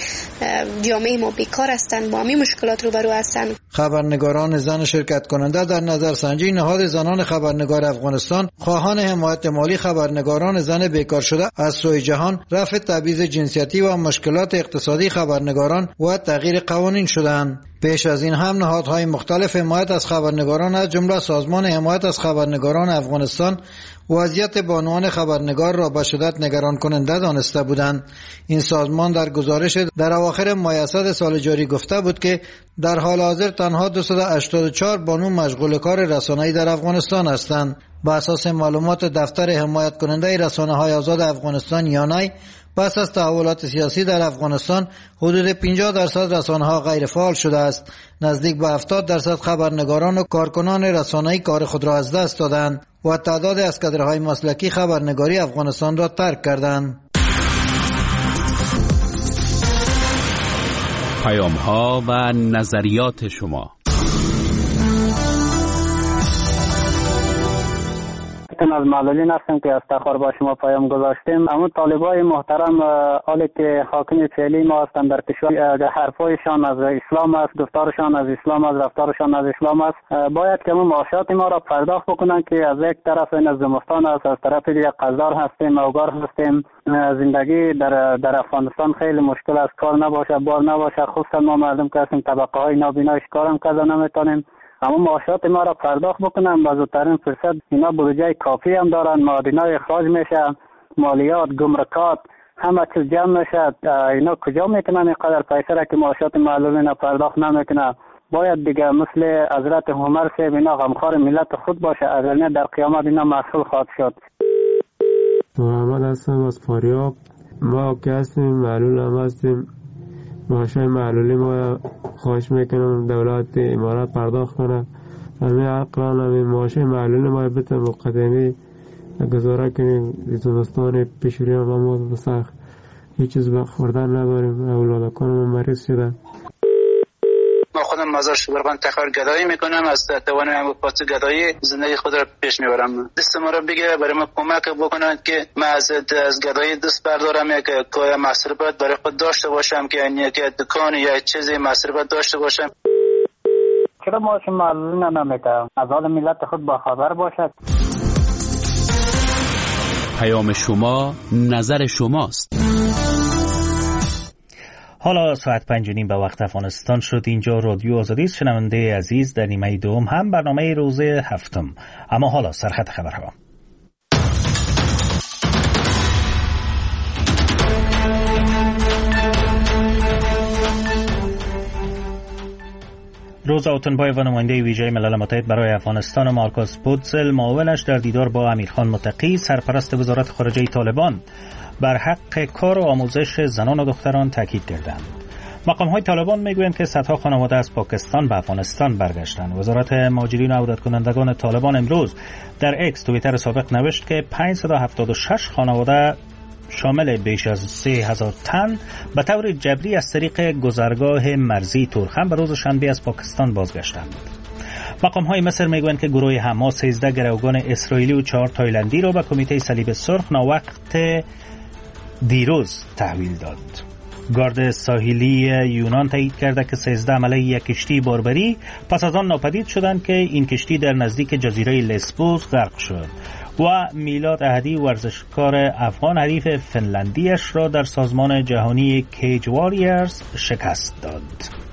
جامعه ما بیکار هستند با همین مشکلات روبرو هستند. خبرنگاران زن شرکت کننده در نظرسنجی نهاد زنان خبرنگار افغانستان خواهان حمایت مالی خبرنگاران زن بیکار شده از سوی جهان، رفع تبعیض جنسیتی و مشکلات اقتصادی خبرنگاران و تغییر قوانین شدند. پیش از این هم نهادهای مختلف حمایت از خبرنگاران از جمله سازمان حمایت از خبرنگاران افغانستان وضعیت بانوان خبرنگار را به شدت نگران کننده دانسته بودند. این سازمان در گزارش در اواخر ماه سال جاری گفته بود که در حال حاضر تنها دویست و هشتاد و چهار بانو مشغول کار رسانه‌ای در افغانستان هستند. بر اساس معلومات دفتر حمایت کننده رسانه‌های آزاد افغانستان یانای، پس از تحولات سیاسی در افغانستان حدود پنجاه درصد رسانه‌ها غیر فعال شده است. نزدیک به هفتاد درصد خبرنگاران و کارکنان رسانه‌ای کار خود را از دست دادند و تعداد از کادرهای مسلکی خبرنگاری افغانستان را ترک کردند. پیام‌ها و نظریات شما. تن از معلولین هستم که از تخار با شما پیام گذاشتیم. اما طالبای محترم حالی که حاکم فعلی ما هستند در کشور، حرفایشان از اسلام است، گفتارشان از اسلام است، رفتارشان از اسلام است، باید که معاشات ما را پرداخت بکنن که از یک طرف این زمستان است، از طرف دیگه قزدار هستیم، اوگار هستیم. زندگی در در افغانستان خیلی مشکل است، کار نباشه، بار نباشه، خصوصا ما مردم که هستیم طبقه های نابینایش کارم کذا نمیتونیم. اما معاشات ما را پرداخت بکنن با زودترین فرصت. اینا بودجه کافی هم دارن، معادنای اخراج میشه، مالیات، گمرکات، همه چیز جمع میشه. اینا کجا میتونن اینقدر پیسه را که معاشات معلولین پرداخت نمیکنه؟ باید دیگه مثل حضرت عمر صاحب اینا غمخوار ملت خود باشه، اگر در قیامت اینا مسئول خواهد شد. محمد هستم از فاریاب. ما که هستیم معلول هم هستیم، معاشای معلولی ما خواهش میکنم دولت امارات پرداخت کنه. همین عقلان همین معاشای معلولی ما بته مقدمی گزاره کنیم. زمستان پیشوری هم ما بسخ هیچ چیز خوردن نداریم، اولادکان ما مریض شدن. ما خودم مزار شبرغان تخار گدایی میکنم، از توانم پاس گدایی زندگی خود را پیش میبرم. دست ما را بگیره برای ما کمک بکنند که ما از از گدایی دست بردارم، یک کوی مصرفات برای خود داشته باشم، که یعنی که دکان یا چیزی مصرفات داشته باشم. چرا ما شما معلولین نمیکنم؟ از حال ملت خود با خبر باشد. پیام شما نظر شماست. حالا ساعت پنج و نیم به وقت افغانستان شد. اینجا رادیو آزادی است. شنونده عزیز، در نیمه دوم هم برنامه روز هفتم. اما حالا سرخط خبرها. روزا اوتنبایف و نماینده ویژه ملل متحد برای افغانستان مارکوس پوتزل معاونش در دیدار با امیرخان متقی سرپرست وزارت خارجه طالبان بر حق کار و آموزش زنان و دختران تاکید کردند. مقام‌های طالبان میگویند که صدها خانواده از پاکستان به افغانستان برگشتند. وزارت مهاجرین و عودت کنندگان طالبان امروز در اکس توییتر سابق نوشت که پانصد و هفتاد و شش خانواده شامل بیش از سه هزار تن به طور جبری از طریق گذرگاه مرزی تورخم به روز شنبه از پاکستان بازگشتند. مقام‌های مصر میگویند که گروه حماس سیزده گروگان اسرائیلی و چهار تایلندی را به کمیته صلیب سرخ ناوقت دیروز تحویل داد. گارد ساحلی یونان تایید کرده که سیزده عمله یک کشتی باربری پس از آن ناپدید شدند که این کشتی در نزدیک جزیره لسبوس غرق شد و میلاد احدی ورزشکار افغان حریف فنلندیش را در سازمان جهانی کیج واریرز شکست داد.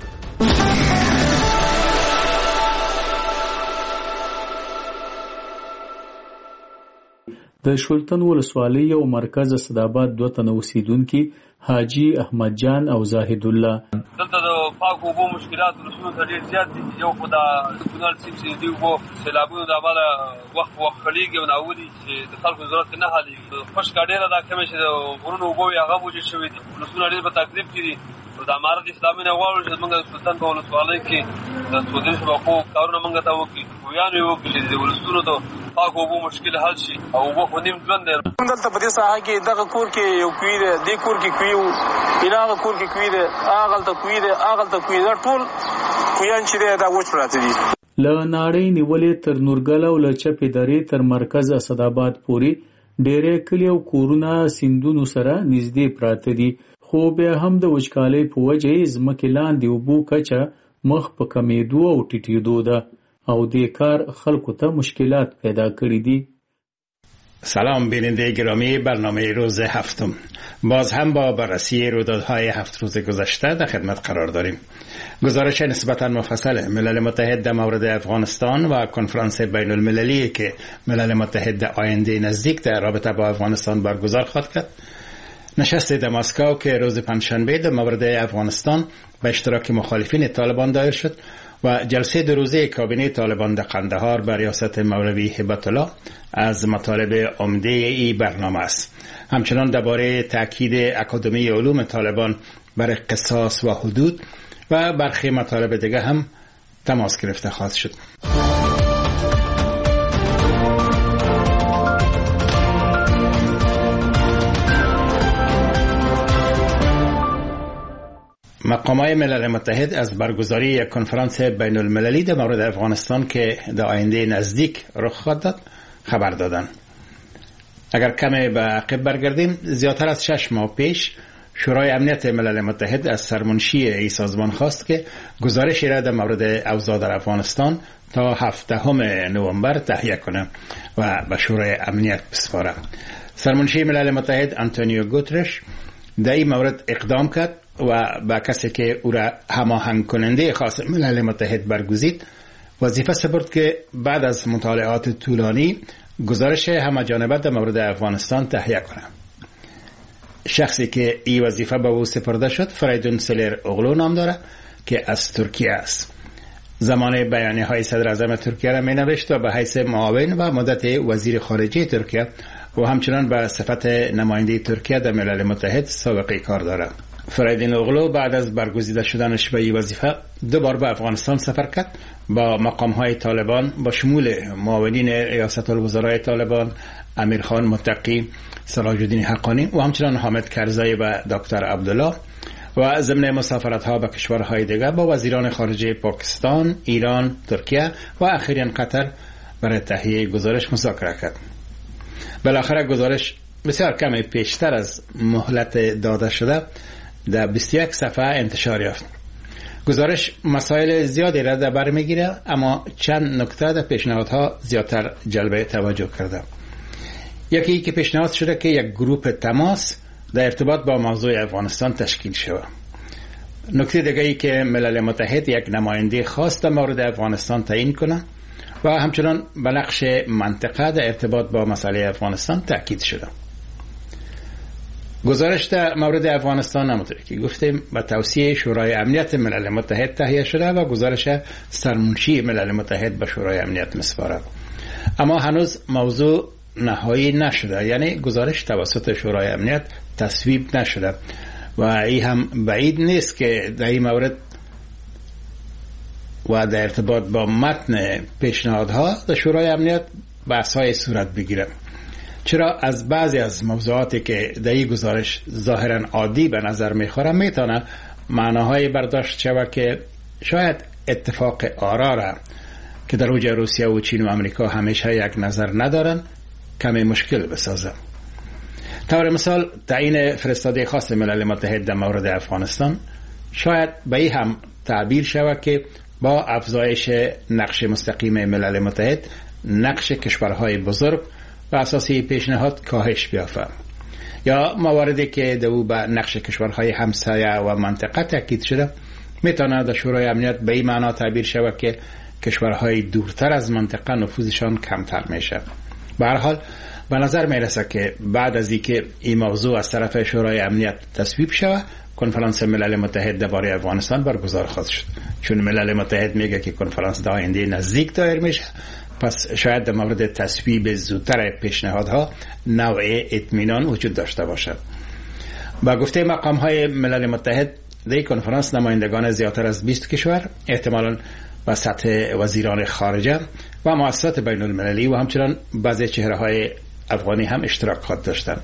د شولتن ولسوالۍ او مرکز اسداباد دوه تنه اوسیدونکي حاجی احمد جان او زاهد الله دلته د پاکو اوبو مشکلات رسونو ته ډېر زیات دي. یو خو دا کونړ سیند چې دی اوبو سیلابونو د امله وخت وخت خلیږي او ناولي چې د خلکو ضرورت نه حلېږي. خشکه ډېره دا کمې چې د غرونو اوبه وي هغه موجود شوي دي. رسونه ډېر په تکلیف کې دي. د امارت اسلامي نه غواړو چې زموږ د سلطان په ولسوالۍ کې د سودري شبکو کارونه موږ ته وکړي، ویانې وکړي چې د ولسونو د پاکو اوبو مشکل حل شي او اوبه خو نیم ژوند دی. دلته په دې ساحه کې دغه کور کې یو کوي دی، دې کور کې کوي و، هغه کور کې کوي دی، هغلته کوي دی، هغلته کوي دی، ټول کویان چې دی دا وچ پراته دي. له ناړۍ نیولې تر نورګل او له چپې درې تر مرکز اسداباد پورې ډېرې کلي او کورونه سیندونو سره نږدې پراته دي، خو بیا هم د وچکالۍ په وجه یې ځمکې لاندې اوبو کچه مخ په کمیدو او ټیټېدو ده او دې کار خلکو ته مشکلات پیدا کړي دي. سلام بیننده گرامی برنامه روز هفتم. باز هم با بررسی رویدادهای هفت روز گذشته در خدمت قرار داریم. گزارش نسبتا مفصل ملل متحد در مورد افغانستان و کنفرانس بین المللی که ملل متحد در آینده نزدیک در رابطه با افغانستان برگزار خواهد کرد. نشست در مسکو که روز پنجشنبه در مورد افغانستان به اشتراک مخالفین طالبان دایر شد و جلسه دو روزه کابینه طالبان در قندهار بر ریاست مولوی هبت الله از مطالب عمده این برنامه است. همچنان درباره تاکید اکادمی علوم طالبان بر قصاص و حدود و برخی مطالب دیگه هم تماس گرفته خواهد شد. مقامات ملل متحد از برگزاری یک کنفرانس بین المللی در مورد افغانستان که در آینده نزدیک رخ خواهد داد خبر دادن. اگر کمی به عقب برگردیم، زیادتر از شش ماه پیش شورای امنیت ملل متحد از سرمنشی این سازمان خواست که گزارشی را در مورد اوضاع در افغانستان تا هفدهم نوامبر تهیه کنه و به شورای امنیت بسپاره. سرمنشی ملل متحد آنتونیو گوترش در این مورد اقدام کرد و با کسی که او را هماهنگ کننده خاص ملل متحد برگزید وظیفه سپرد که بعد از مطالعات طولانی گزارش همه‌جانبه در مورد افغانستان تهیه کنه. شخصی که این وظیفه به او سپرده شد فریدون سلر اغلو نام داره که از ترکیه است. زمان بیانیه های صدر اعظم ترکیه را می نوشت و به حیث معاون و مدت وزیر خارجه ترکیه و همچنان به صفت نماینده ترکیه در ملل متحد سابقه کار دارد. فریدون اغلو بعد از برگزیده شدنش به این وظیفه دو بار به افغانستان سفر کرد با مقام های طالبان با شمول معاونین ریاست الوزرای طالبان امیرخان متقی، صلاح الدین حقانی و همچنان حامد کرزی و دکتر عبدالله و ضمن مسافرت ها به کشورهای دیگر با وزیران خارجه پاکستان، ایران، ترکیه و اخیراً قطر برای تهیه گزارش مذاکره کرد. بالاخره گزارش بسیار کمی پیشتر از مهلت داده شده در بیست و یک صفحه انتشار یافت. گزارش مسائل زیادی را در بر میگیره اما چند نکته در پیشنهادها زیادتر جلب توجه کرده. یکی که پیشنهاد شده که یک گروه تماس در ارتباط با موضوع افغانستان تشکیل شود. نکته دیگری که ملل متحد یک نماینده خاص در مورد افغانستان تعیین کنه و همچنان به نقش منطقه در ارتباط با مسئله افغانستان تاکید شده. گزارش در مورد افغانستان همونطوری که گفتیم با توصیه شورای امنیت ملل متحد تهیه شده و گزارش سرمنشی ملل متحد به شورای امنیت مسپارد. اما هنوز موضوع نهایی نشده، یعنی گزارش توسط شورای امنیت تصویب نشده و این هم بعید نیست که در این مورد و در ارتباط با متن پیشنهادها در شورای امنیت بحث‌های صورت بگیره. چرا از بعضی از موضوعاتی که در این گزارش ظاهراً عادی به نظر می‌خوره میتونه معناهای برداشت شود که شاید اتفاق آرا را که در اوج روسیه و چین و آمریکا همیشه یک نظر ندارن کمی مشکل بسازه. طور مثال تعیین فرستاده خاص ملل متحد در مورد افغانستان شاید به این هم تعبیر شود که با افزایش نقش مستقیم ملل متحد نقش کشورهای بزرگ و اساسی پیشنهاد کاهش بیافته، یا مواردی که دو به نقش کشورهای همسایه و منطقه تاکید شده میتونه در شورای امنیت به این معنا تعبیر شود که کشورهای دورتر از منطقه نفوذشان کمتر میشه. به هر حال به نظر میرسه که بعد از اینکه این موضوع از طرف شورای امنیت تصویب شود کنفرانس ملل متحد درباره افغانستان برگزار خواهد شد. چون ملل متحد میگه که کنفرانس در آینده نزدیک دایر میشه، پس شاید در مورد تصویب زودتر پیشنهادها نوع اطمینان وجود داشته باشد. با گفته مقام های ملل متحد در کنفرانس نمایندگان زیادتر از بیست کشور احتمالاً با سطح وزیران خارجه و مؤسسات بین المللی و همچنان بعضی چهره های افغانی هم اشتراک خواهد داشتند.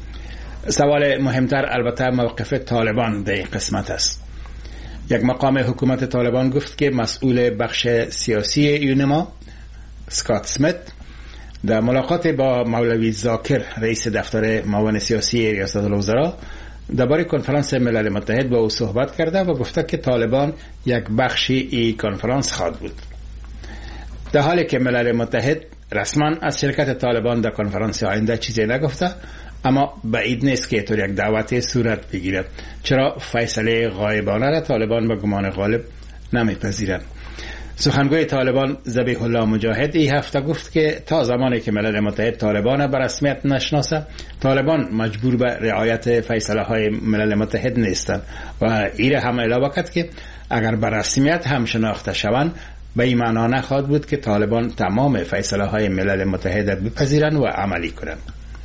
سوال مهمتر البته موقف طالبان در این قسمت است. یک مقام حکومت طالبان گفت که مسئول بخش سیاسی یونما اسکات اسمیت در ملاقات با مولوی زاکر رئیس دفتر معاون سیاسی ریاست الوزراء درباره کنفرانس ملل متحد با او صحبت کرده و گفته که طالبان یک بخشی این کنفرانس خواهد بود. در حالی که ملل متحد رسما از شرکت طالبان در کنفرانس آینده چیزی نگفته، اما بعید نیست که طور یک دعوت صورت بگیرد، چرا فیصله غایبانه را طالبان به گمان غالب نمیپذیرند. سخنگوی طالبان ذبیح الله مجاهد این هفته گفت که تا زمانی که ملل متحد طالبان به رسمیت نشناسه، طالبان مجبور به رعایت فیصله های ملل متحد نیستند و این هم علاوه کرد که اگر به رسمیت هم شناخته شوند به این معنا نخواهد بود که طالبان تمام فیصله های ملل متحد بپذیرند و عملی کنند.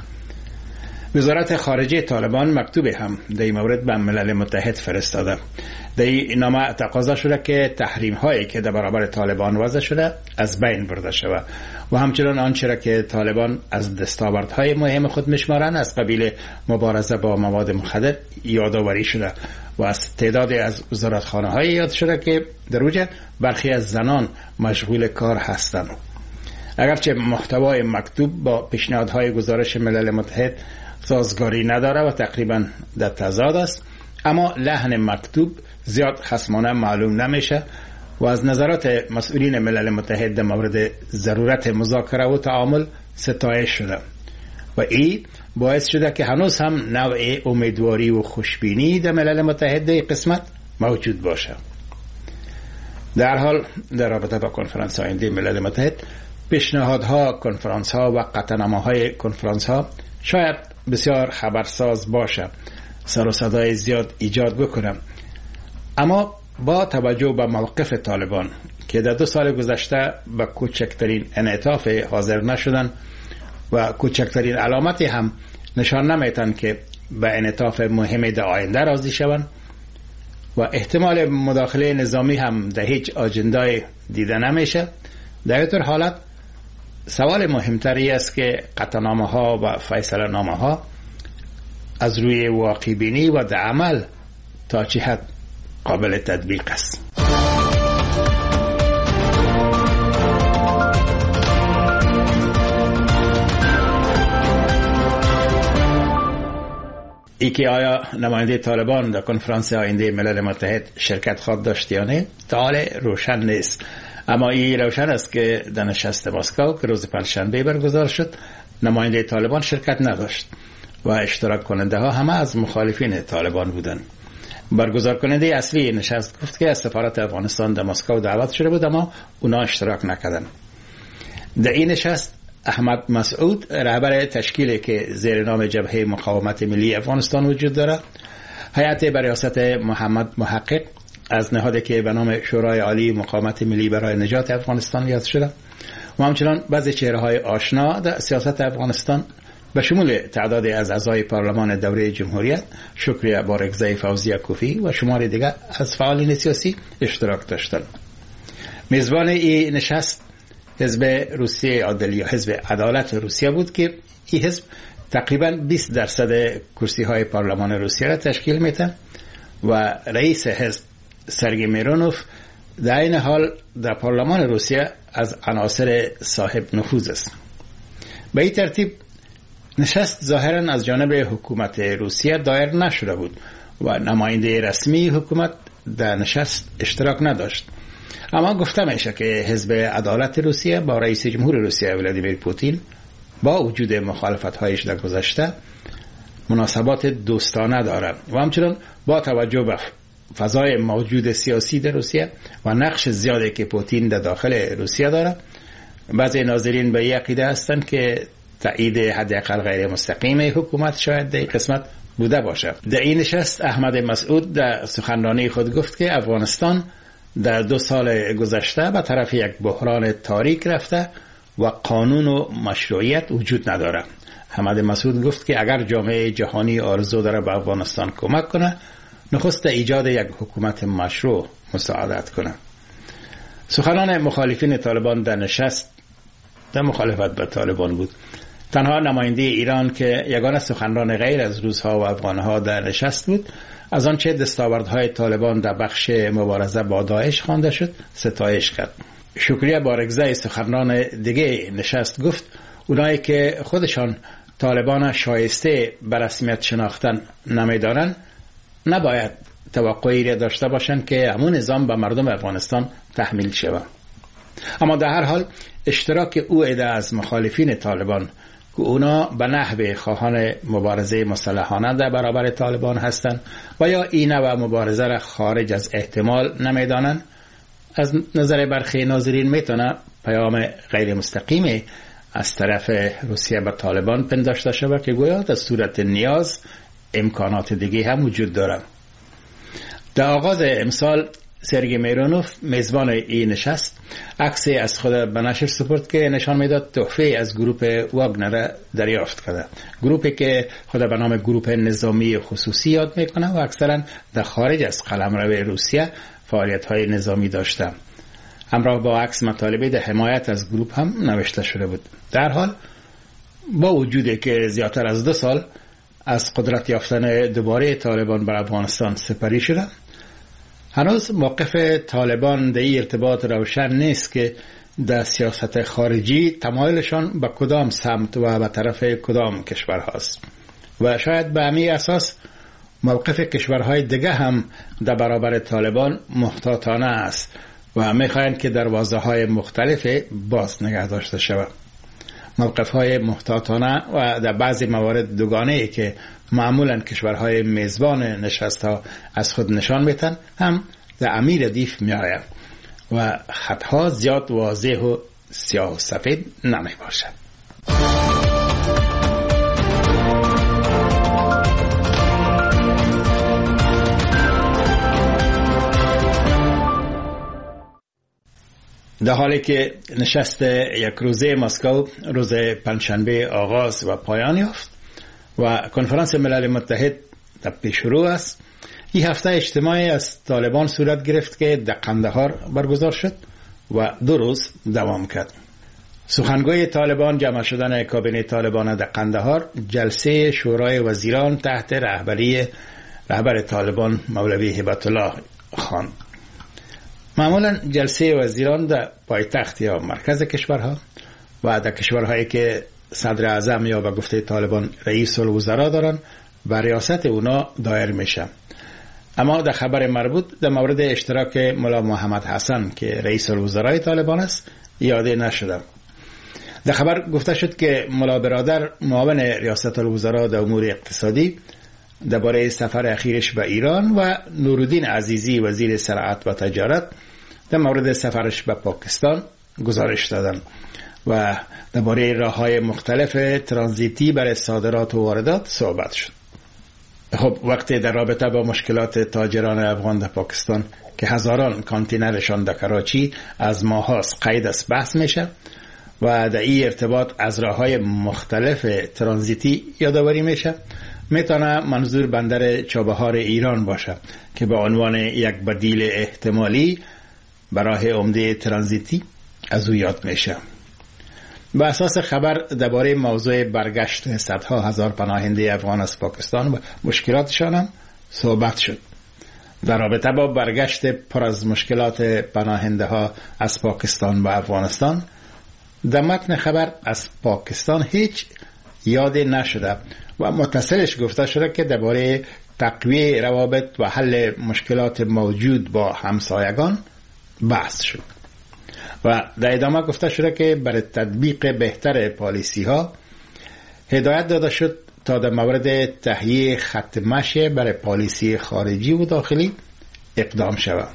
وزارت خارجه طالبان مکتوب هم در این مورد به ملل متحد فرستاده. در این نامه تقاضا شده که تحریم هایی که در برابر طالبان وضع شده از بین برده شود و همچنان آنچه را که طالبان از دستاوردهای مهم خود میشمارند از قبیل مبارزه با مواد مخدر یادآوری شده و از تعدادی از وزارتخانه های یاد شده که در اوج برخی از زنان مشغول کار هستند. اگرچه محتوای مکتوب با پیشنهادهای گزارش ملل متحد سازگاری نداره و تقریبا در تضاد است، اما لحن مکتوب زیاد خصمانه معلوم نمیشه و از نظرات مسئولین ملل متحد در مورد ضرورت مذاکره و تعامل ستایش شده و این باعث شده که هنوز هم نوع امیدواری و خوشبینی در ملل متحد قسمت موجود باشه. در حال در رابطه با کنفرانس آینده ملل متحد، پیشنهادها، کنفرانس ها و قطعنامه های کنفرانس ها شاید بسیار خبرساز باشه، سر و صدای زیاد ایجاد بکنه، اما با توجه به موقف طالبان که در دو سال گذشته به کوچکترین انعطاف حاضر نشدن و کوچکترین علامتی هم نشان نمیتن که به انعطاف مهمی در آینده راضی شوند و احتمال مداخله نظامی هم در هیچ آجندای دیده نمیشه، در این حالت سوال مهمتری است که قطعنامه ها و فیصله نامه ها از روی واقع بینی و در عمل تا چه حد قابل تطبیق است. ای که آیا نماینده طالبان در کنفرانس آینده ملل متحد شرکت خواهد داشت یا نه تا حال روشن نیست، اما این روشن است که در نشست مسکو که روز پنجشنبه برگزار شد نماینده طالبان شرکت نداشت و اشتراک کننده ها همه از مخالفین طالبان بودند. برگزار کننده اصلی نشست گفت که از سفارت افغانستان در مسکو دعوت شده بود اما اونا اشتراک نکردند. در این نشست احمد مسعود رهبر تشکیلی که زیر نام جبهه مقاومت ملی افغانستان وجود دارد، هیئت بر ریاست محمد محقق از نهادی که به نام شورای عالی مقاومت ملی برای نجات افغانستان یاد شده و همچنان بعضی چهره‌های آشنا در سیاست افغانستان به شمول تعدادی از اعضای پارلمان دوره جمهوریت، شکریه بارگزای فوزیه کوفی و شمار دیگر از فعالین سیاسی اشتراک داشتند. میزبان این نشست حزب روسیه عادل یا حزب عدالت روسیه بود که این حزب تقریباً بیست درصد کرسی های پارلمان روسیه را تشکیل میده و رئیس حزب سرگئی میرونوف در این حال در پارلمان روسیه از عناصر صاحب نفوذ است. به این ترتیب نشست ظاهراً از جانب حکومت روسیه دایر نشده بود و نماینده رسمی حکومت در نشست اشتراک نداشت، اما گفته میشه که حزب عدالت روسیه با رئیس جمهور روسیه ولادیمیر پوتین با وجود مخالفت‌هایش در گذشته مناسبات دوستانه دارد و همچنین با توجه به فضای موجود سیاسی در روسیه و نقش زیادی که پوتین در داخل روسیه دارد، بعضی ناظرین به این عقیده هستند که تایید حداقل غیر مستقیم حکومت شاید در قسمت بوده باشد. در این نشست احمد مسعود در سخنرانی خود گفت که افغانستان در دو سال گذشته به طرف یک بحران تاریک رفته و قانون و مشروعیت وجود نداره. احمد مسعود گفت که اگر جامعه جهانی آرزو داره به افغانستان کمک کنه، نخست ایجاد یک حکومت مشروع مساعدت کنه. سخنان مخالفین طالبان در نشست در مخالفت به طالبان بود. تنها نماینده ایران که یگانه سخنران غیر از روس‌ها و افغان‌ها در نشست بود، از آنچه دستاوردهای طالبان در بخش مبارزه با داعش خوانده شد ستایش کرد. شکریه بارگزای سخنران دیگه نشست گفت اونایی که خودشان طالبان شایسته به رسمیت شناختن نمیدارن نباید توقعی را داشته باشند که همون نظام به مردم افغانستان تحمیل شود. اما در هر حال اشتراک او عده از مخالفین طالبان که اونا به نحو خواهان مبارزه مسلحانه در برابر طالبان هستند و یا این نوع مبارزه را خارج از احتمال نمیدانند، از نظر برخی ناظرین میتونه پیام غیر مستقیمی از طرف روسیه به طالبان پنداشته شود که گویا در صورت نیاز امکانات دیگه هم وجود دارند. در آغاز امسال سرگئی میرونوف میزبان این نشست عکسی از خود به نشر سپرد که نشان میداد تحفه از گروه واگنر دریافت کرده، گروهی که خود به نام گروه نظامی خصوصی یاد میکنه و اکثرا در خارج از قلمرو روسیه فعالیت های نظامی داشته. همراه با عکس مطالبی در حمایت از گروه هم نوشته شده بود. در حال با وجودی که زیادتر از دو سال از قدرت یافتن دوباره طالبان بر افغانستان سپری شده، هنوز موقف طالبان در این ارتباط روشن نیست که در سیاست خارجی تمایلشان به کدام سمت و به طرف کدام کشور هاست و شاید به همین اساس موقف کشورهای دیگه هم در برابر طالبان محتاطانه است و میخواهند که دروازه های مختلف باز نگه داشته شود. موقف های محتاطانه و در بعضی موارد دوگانه ای که معمولا کشورهای میزبان نشست ها از خود نشان میتن هم در امیر ردیف می آید و خطها زیاد واضح و سیاه و سفید نمی باشد. در حالی که نشست یک روزه مسکو روز پنجشنبه آغاز و پایان یافت و کنفرانس ملل متحد در پیش رو است، این هفته اجتماعی از طالبان صورت گرفت که در قندهار برگزار شد و دو روز دوام کرد. سخنگوی طالبان جمع شدن کابینه طالبان در قندهار جلسه شورای وزیران تحت رهبری رهبر طالبان مولوی هبت الله خان. معمولا جلسه وزیران در پایتخت یا مرکز کشورها و در کشورهایی که صدر اعظم یا به گفته طالبان رئیس الوزراء دارن و ریاست اونا دایر میشه. اما در خبر مربوط در مورد اشتراک ملا محمد حسن که رئیس الوزراء طالبان است یاده نشده. در خبر گفته شد که ملا برادر معاون ریاست الوزراء در امور اقتصادی درباره سفر اخیرش به ایران و نورالدین عزیزی وزیر صنعت و تجارت در مورد سفرش به پاکستان گزارش دادند و درباره راه‌های مختلف ترانزیتی برای صادرات و واردات صحبت شد. خب وقتی در رابطه با مشکلات تاجران افغان در پاکستان که هزاران کانتینرشان در کراچی از ماهاست قید است بحث میشه و در این ارتباط از راه‌های مختلف ترانزیتی یادآوری میشه، میتونه منظور بندر چابهار ایران باشه که به عنوان یک بدیل احتمالی برای عمده ترانزیتی از او یاد میشه. به اساس خبر درباره موضوع برگشت صدها هزار پناهنده افغان از پاکستان و مشکلاتشان هم صحبت شد. در رابطه با برگشت پر از مشکلات پناهنده ها از پاکستان و افغانستان در متن خبر از پاکستان هیچ یاد نشده و متصلش گفته شده که درباره تقویه روابط و حل مشکلات موجود با همسایگان بحث شد و در ادامه گفته شده که برای تطبیق بهتر پالیسی ها هدایت داده شد تا در مورد تهیه خط مشی برای پالیسی خارجی و داخلی اقدام شود.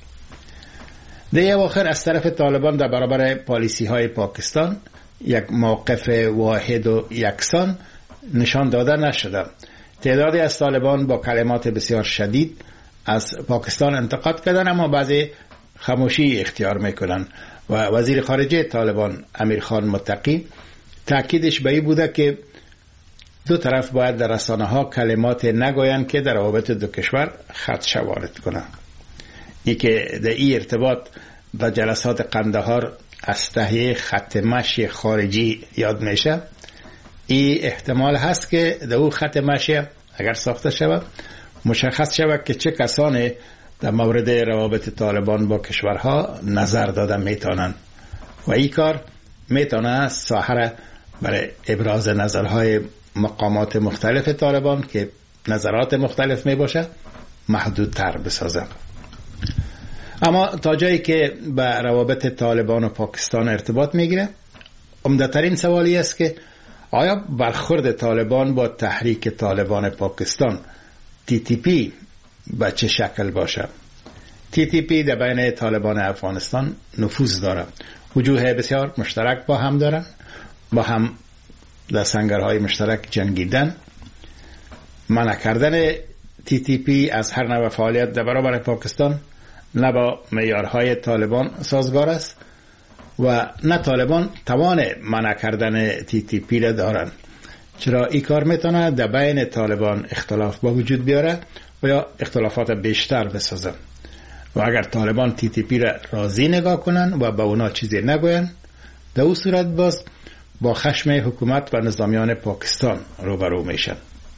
در اواخر از طرف طالبان در برابر پالیسی های پاکستان یک موقف واحد و یکسان نشان داده نشده. تعدادی از طالبان با کلمات بسیار شدید از پاکستان انتقاد کردن، اما بعضی خاموشی اختیار میکنن و وزیر خارجه طالبان امیرخان متقی تاکیدش به این بوده که دو طرف باید در رسانه ها کلمات نگویند که در روابط دو کشور خدشه وارد کنند. ای که در این ارتباط در جلسات قندهار از تهیه خط مشی خارجی یاد میشه، این احتمال هست که در او خط مشی اگر ساخته شود مشخص شود که چه کسانی در مورد روابط طالبان با کشورها نظر دادن میتونن و این کار میتونه ساحه برای ابراز نظرهای مقامات مختلف طالبان که نظرات مختلف می باشه محدودتر بسازه. اما تا جایی که به روابط طالبان و پاکستان ارتباط میگیره، عمده‌ترین سوالی است که آیا برخورد طالبان با تحریک طالبان پاکستان تی تی پی به چه شکل باشه؟ تی تی پی در بین طالبان افغانستان نفوذ داره، وجوه بسیار مشترک با هم دارن، با هم در سنگرهای مشترک جنگیدن. منع کردن تی تی پی از هر نوع فعالیت در برابر پاکستان نه با معیارهای طالبان سازگار است و نه طالبان توان منع کردن تی تی پی را دارن، چرا این کار میتونه در بین طالبان اختلاف با وجود بیاره و یا اختلافات بیشتر بسازن و اگر طالبان تی تی پی را راضی نگاه کنن و به اونا چیزی نگوین، در اون صورت باز با خشم حکومت و نظامیان پاکستان روبرو میشن.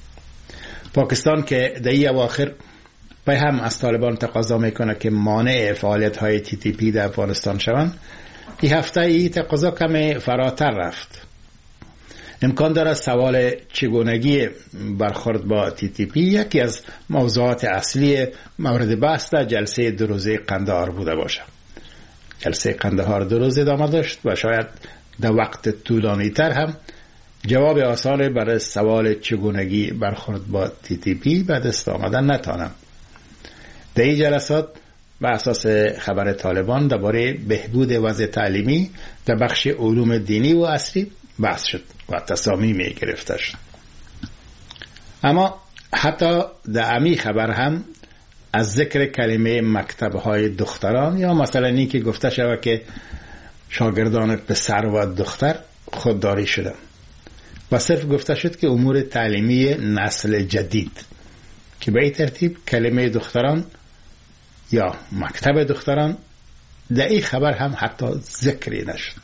پاکستان که در این اواخر به هم از طالبان تقاضا میکنه که مانع فعالیت های تی تی پی در افغانستان شوند، این هفته این تقاضا کمی فراتر رفت. امکان دارد سوال چگونگی برخورد با تی تی پی یکی از موضوعات اصلی مورد بحث در جلسه دو روزه قندهار بوده باشد. جلسه قندهار دو روزه ادامه داشت و شاید در وقت طولانی تر هم جواب آسان برای سوال چگونگی برخورد با تی تی پی به دست آمدن نتانم. در این جلسات به اساس خبر طالبان درباره بهبود وضع تعلیمی در بخش علوم دینی و عصری بحث شد و تصامیم گرفته شد. اما حتی در امی خبر هم از ذکر کلمه مکتب‌های دختران یا مثلا این که گفته شود که شاگردان پسر و دختر خودداری شدن و صرف گفته شد که امور تعلیمی نسل جدید که به این ترتیب کلمه دختران یا مکتب دختران در این خبر هم حتی ذکری نشد.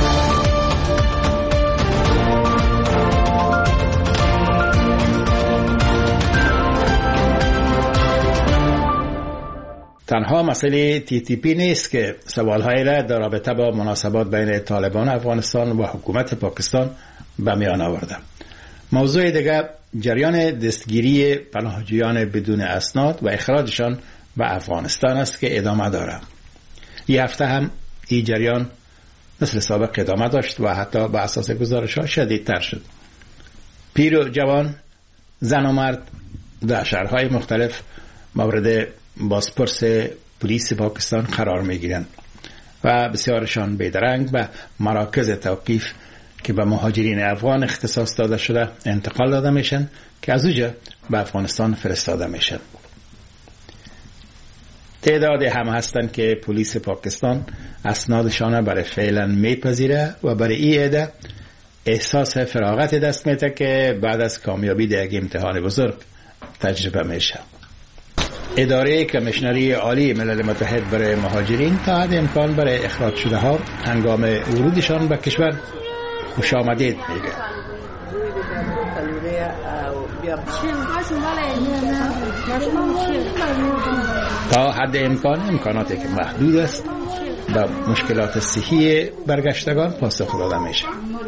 تنها مسئله تی تی پی نیست که سوالهایی را در رابطه با مناسبات بین طالبان افغانستان و حکومت پاکستان به میان آورده. موضوع دیگر جریان دستگیری پناهجویان بدون اسناد و اخراجشان به افغانستان است که ادامه دارد. این هفته هم این جریان مثل سابق ادامه داشت و حتی به اساس گزارش‌ها شدیدتر شد. پیر و جوان، زن و مرد در شهرهای مختلف مورد بازپرس پلیس پاکستان قرار میگیرند و بسیارشان بیدرنگ به مراکز توقیف که به مهاجرین افغان اختصاص داده شده انتقال داده میشن که از اونجا به افغانستان فرستاده میشن. تعداد هم هستند که پلیس پاکستان اسنادشان برای فعلا میپذیره و برای این عده احساس فراغت دست میده که بعد از کامیابی در یک امتحان بزرگ تجربه میشه. اداره کمیشنری عالی ملل متحد برای مهاجرین تا حد امکان برای اخراج شده ها هنگام ورودشان به کشور خوش آمدید میگه. تا حد امکان امکاناتی که محدود است به مشکلات صحی برگشتگان پاسخ داده میشه.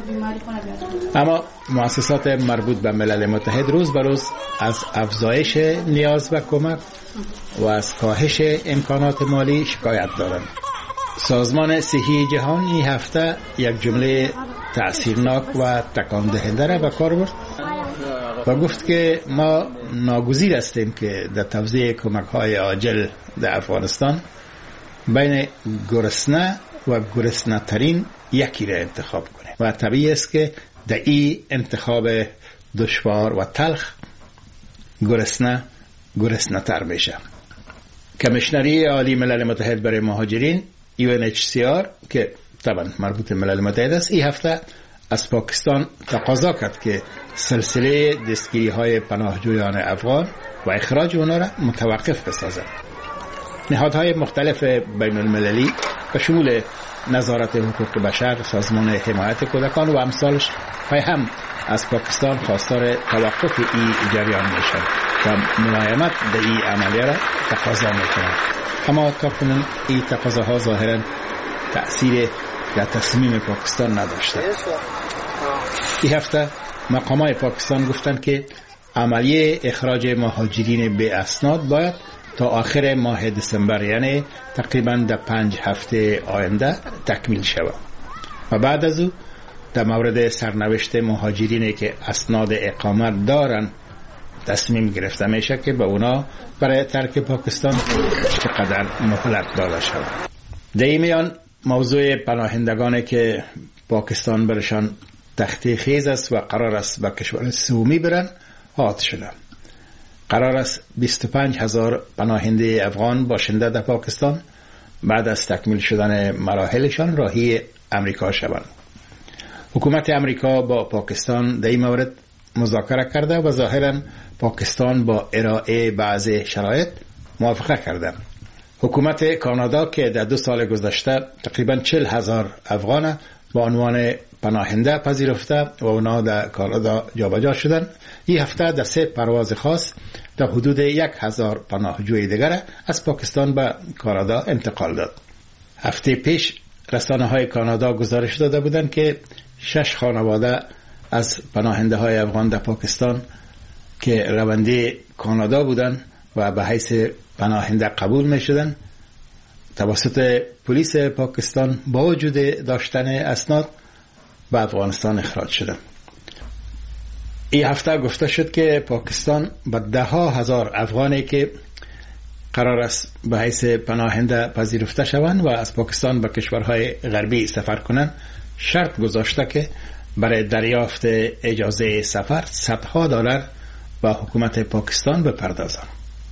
اما مؤسسات مربوط به ملل متحد روز به روز از افزایش نیاز به کمک و از کاهش امکانات مالی شکایت دارند. سازمان صحی جهان این هفته یک جمله تأثیرناک و تکان دهنده را به کار برد و گفت که ما ناگزیر هستیم که در توزیع کمک های عاجل در افغانستان بین گرسنه و گرسنه ترین یکی را انتخاب کنیم و طبیعی است که در این انتخاب دشوار و تلخ گرسنه گرسنه تر میشه. کمیشنری عالی ملل متحد برای مهاجرین یو ان اچ سی آر که طبعا مربوط به ملل متحد است این هفته از پاکستان تقاضا کرد که سلسله دستگیری های پناهجویان افغان و اخراج اونا را متوقف بسازد. نهادهای مختلف بین المللی به شمول نظارت حقوق بشر، سازمان حمایت کودکان و امثالش های هم از پاکستان خواستار توقف این جریان میشن و ملایمت به این عملیه را تقاضا میکنند. اما تا کنون این تقاضاها ظاهرا تأثیر در تصمیم پاکستان نداشته. این هفته مقامات پاکستان گفتند که عملیه اخراج مهاجرین به اسناد باید تا آخر ماه دسامبر یعنی تقریبا در پنج هفته آینده تکمیل شود و بعد از او در مورد سرنوشت مهاجرینی که اسناد اقامت دارن تصمیم گرفته میشه که به اونا برای ترک پاکستان چقدر مهلت داده شود. در این میان موضوع پناهندگانی که پاکستان برشان تختی خیز است و قرار است به کشور سومی برن حاد شده. قرار است بیست و پنج هزار پناهنده افغان باشنده در پاکستان بعد از تکمیل شدن مراحلشان راهی امریکا شوند. حکومت امریکا با پاکستان در این مورد مذاکره کرده و ظاهراً پاکستان با ارائه بعض شرایط موافقه کرده. حکومت کانادا که در دو سال گذشته تقریباً چهل هزار افغان با عنوان پناهنده پذیرفته و اونا در کانادا جابجا شدند، این هفته در سه پرواز خاص در حدود یک هزار پناهجوی دیگر از پاکستان به کانادا انتقال داد. هفته پیش رسانه های کانادا گزارش داده بودند که شش خانواده از پناهنده های افغان در پاکستان که رونده کانادا بودند و به حیث پناهنده قبول می شدن توسط پلیس پاکستان با وجود داشتن اسناد به افغانستان اخراج شدند. این هفته گفته شد که پاکستان به ده ها هزار افغانی که قرار است به حیث پناهنده پذیرفته شوند و از پاکستان به کشورهای غربی سفر کنند شرط گذاشته که برای دریافت اجازه سفر صدها دلار به حکومت پاکستان بپردازند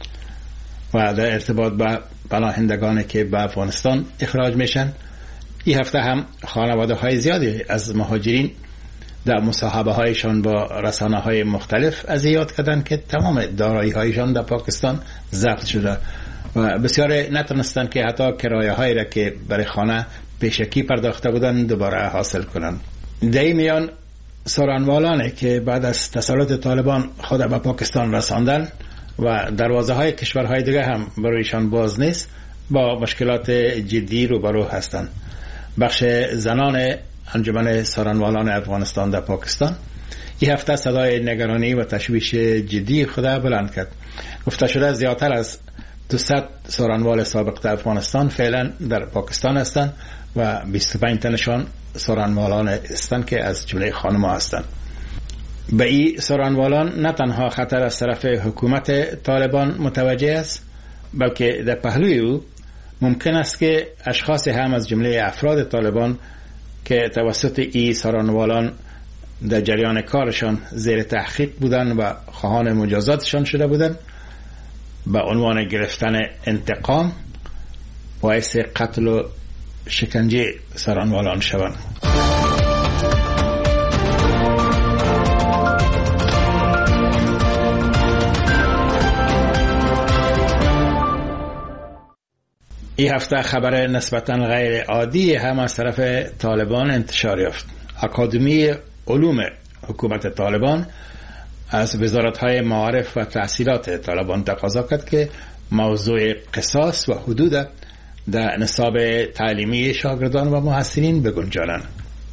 و در ارتباط با پناهندگانی که به افغانستان اخراج میشن این هفته هم خانواده های زیادی از مهاجرین در مصاحبه هایشان با رسانه های مختلف از یاد کردند که تمام دارایی هایشان در پاکستان ضبط شده و بسیار نتونستن که حتی کرایه هایی را که برای خانه پیشکی پرداخته بودند دوباره حاصل کنند. در این میان سارنوالانی که بعد از تسلط طالبان خود به پاکستان رساندن و دروازه های کشورهای دیگه هم برایشان باز نیست با مشکلات جدی روبرو هستند. بخش زنان انجمن سارنوالان افغانستان در پاکستان این هفته صدای نگرانی و تشویش جدی خود بلند کرد. گفته شده زیادتر از دویست سارنوال سابق در افغانستان فعلا در پاکستان هستند و بیست و پنج تنشان سارنوالان هستند که از جمله خانم‌ها هستند. به این سارنوالان نه تنها خطر از طرف حکومت طالبان متوجه است بلکه در پهلوی او ممکن است که اشخاص هم از جمله افراد طالبان که توسط این سارنوالان در جریان کارشان زیر تحقیق بودند و خواهان مجازاتشان شده بودند به عنوان گرفتن انتقام باعث قتل و شکنجه سارنوالان شوند. این هفته خبر نسبتاً غیر عادی هم از طرف طالبان انتشار یافت. اکادمی علوم حکومت طالبان از وزارت‌های معارف و تحصیلات طالبان تقاضا کرد که موضوع قصاص و حدود در نصاب تعلیمی شاگردان و محصلین بگنجانند.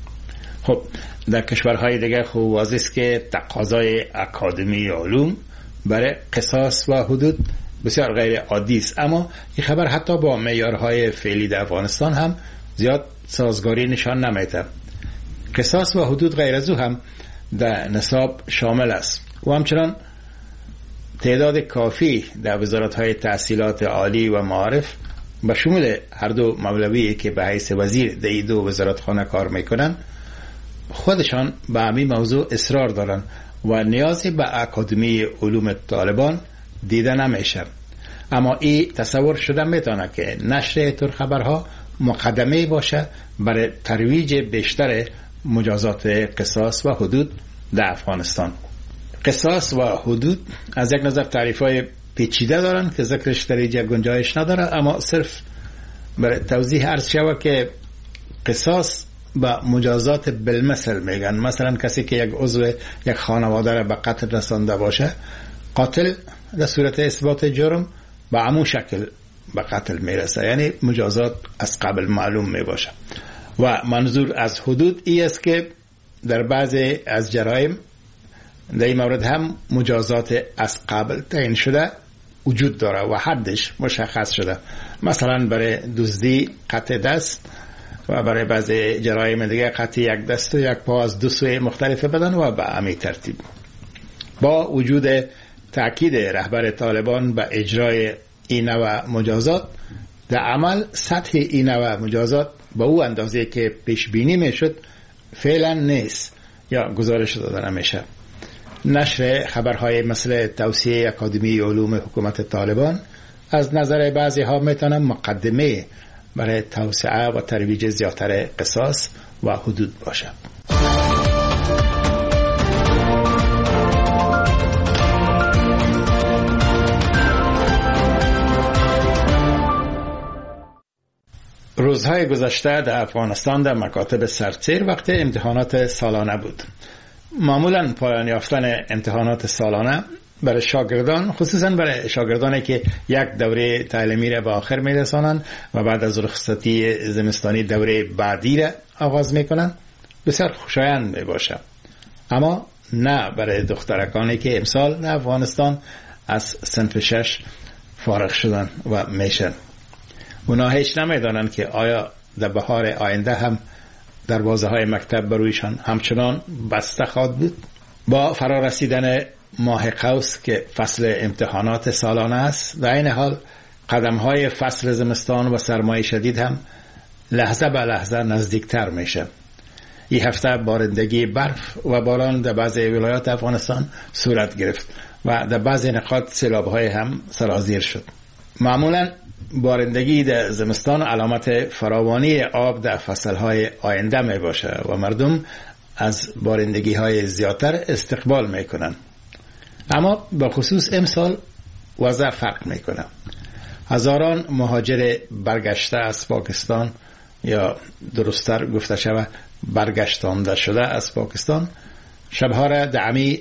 خب در کشورهای دیگر خوب واضح است که تقاضای اکادمی علوم برای قصاص و حدود بسیار غیر عادی است، اما این خبر حتی با معیارهای فعلی در افغانستان هم زیاد سازگاری نشان نمیده. قصاص و حدود غیر از او هم در نصاب شامل است و همچنان تعداد کافی در وزارت‌های تحصیلات عالی و معارف به شمول هر دو مولوی که به حیث وزیر در این دو وزارتخانه کار میکنن خودشان به همین موضوع اصرار دارن و نیازی به اکادمی علوم طالبان دیده نمیشه. اما این تصور شده میتونه که نشر تر خبرها مقدمه باشه برای ترویج بیشتر مجازات قصاص و حدود در افغانستان. قصاص و حدود از یک نظر تعریف‌های پیچیده دارن که ذکرش در اینجا گنجایش نداره، اما صرف برای توضیح عرض شود که قصاص با مجازات بالمثل میگن. مثلا کسی که یک عضو یک خانواده را به قتل رسانده باشه، قاتل در صورت اثبات جرم به همون شکل به قتل میرسه، یعنی مجازات از قبل معلوم میباشه. و منظور از حدود ای است که در بعضی از جرایم در این مورد هم مجازات از قبل تعیین شده وجود داره و حدش مشخص شده. مثلا برای دزدی قطع دست و برای بعضی جرایم دیگه قطع یک دست و یک پا از دو سوی مختلف بدن و به همین ترتیب. با وجود تأکید رهبر طالبان به اجرای این نوع مجازات، در عمل سطح این نوع مجازات به او اندازه که پیش بینی میشد فعلا نیست یا گزارش داده نمیشه. نشر خبرهای مثل توصیه اکادمی علوم حکومت طالبان از نظر بعضی ها میتونه مقدمه برای توسعه و ترویج زیادتر قصاص و حدود باشه. روزهای گذشته در افغانستان در مکاتب سرتیر وقت امتحانات سالانه بود. معمولا پایان یافتن امتحانات سالانه برای شاگردان، خصوصا برای شاگردانی که یک دوره تعلیمی را به آخر میرسانند و بعد از رخصتی زمستانی دوره بعدی را آغاز میکنند، بسیار خوشایند می باشد. اما نه برای دخترکانی که امسال در افغانستان از صنف شش فارغ شدن و میشن. اونا هیچ نمیدانند که آیا در بهار آینده هم دروازه های مکتب برویشان همچنان بسته خواهد بود. با فرارسیدن ماه قوس که فصل امتحانات سالانه است، در این حال قدم های فصل زمستان و سرمای شدید هم لحظه به لحظه نزدیکتر میشه. این هفته بارندگی برف و باران در بعضی ولایات افغانستان صورت گرفت و در بعضی نقاط سیلاب‌های هم سرازیر شد. معمولا بارندگی در زمستان علامت فراوانی آب در فصل‌های آینده می باشه و مردم از بارندگی‌های زیادتر استقبال میکنن. اما به خصوص امسال وضع فرق میکنه. هزاران مهاجر برگشته از پاکستان، یا درست‌تر گفته شود برگشتانده شده از پاکستان، شبها را دعمی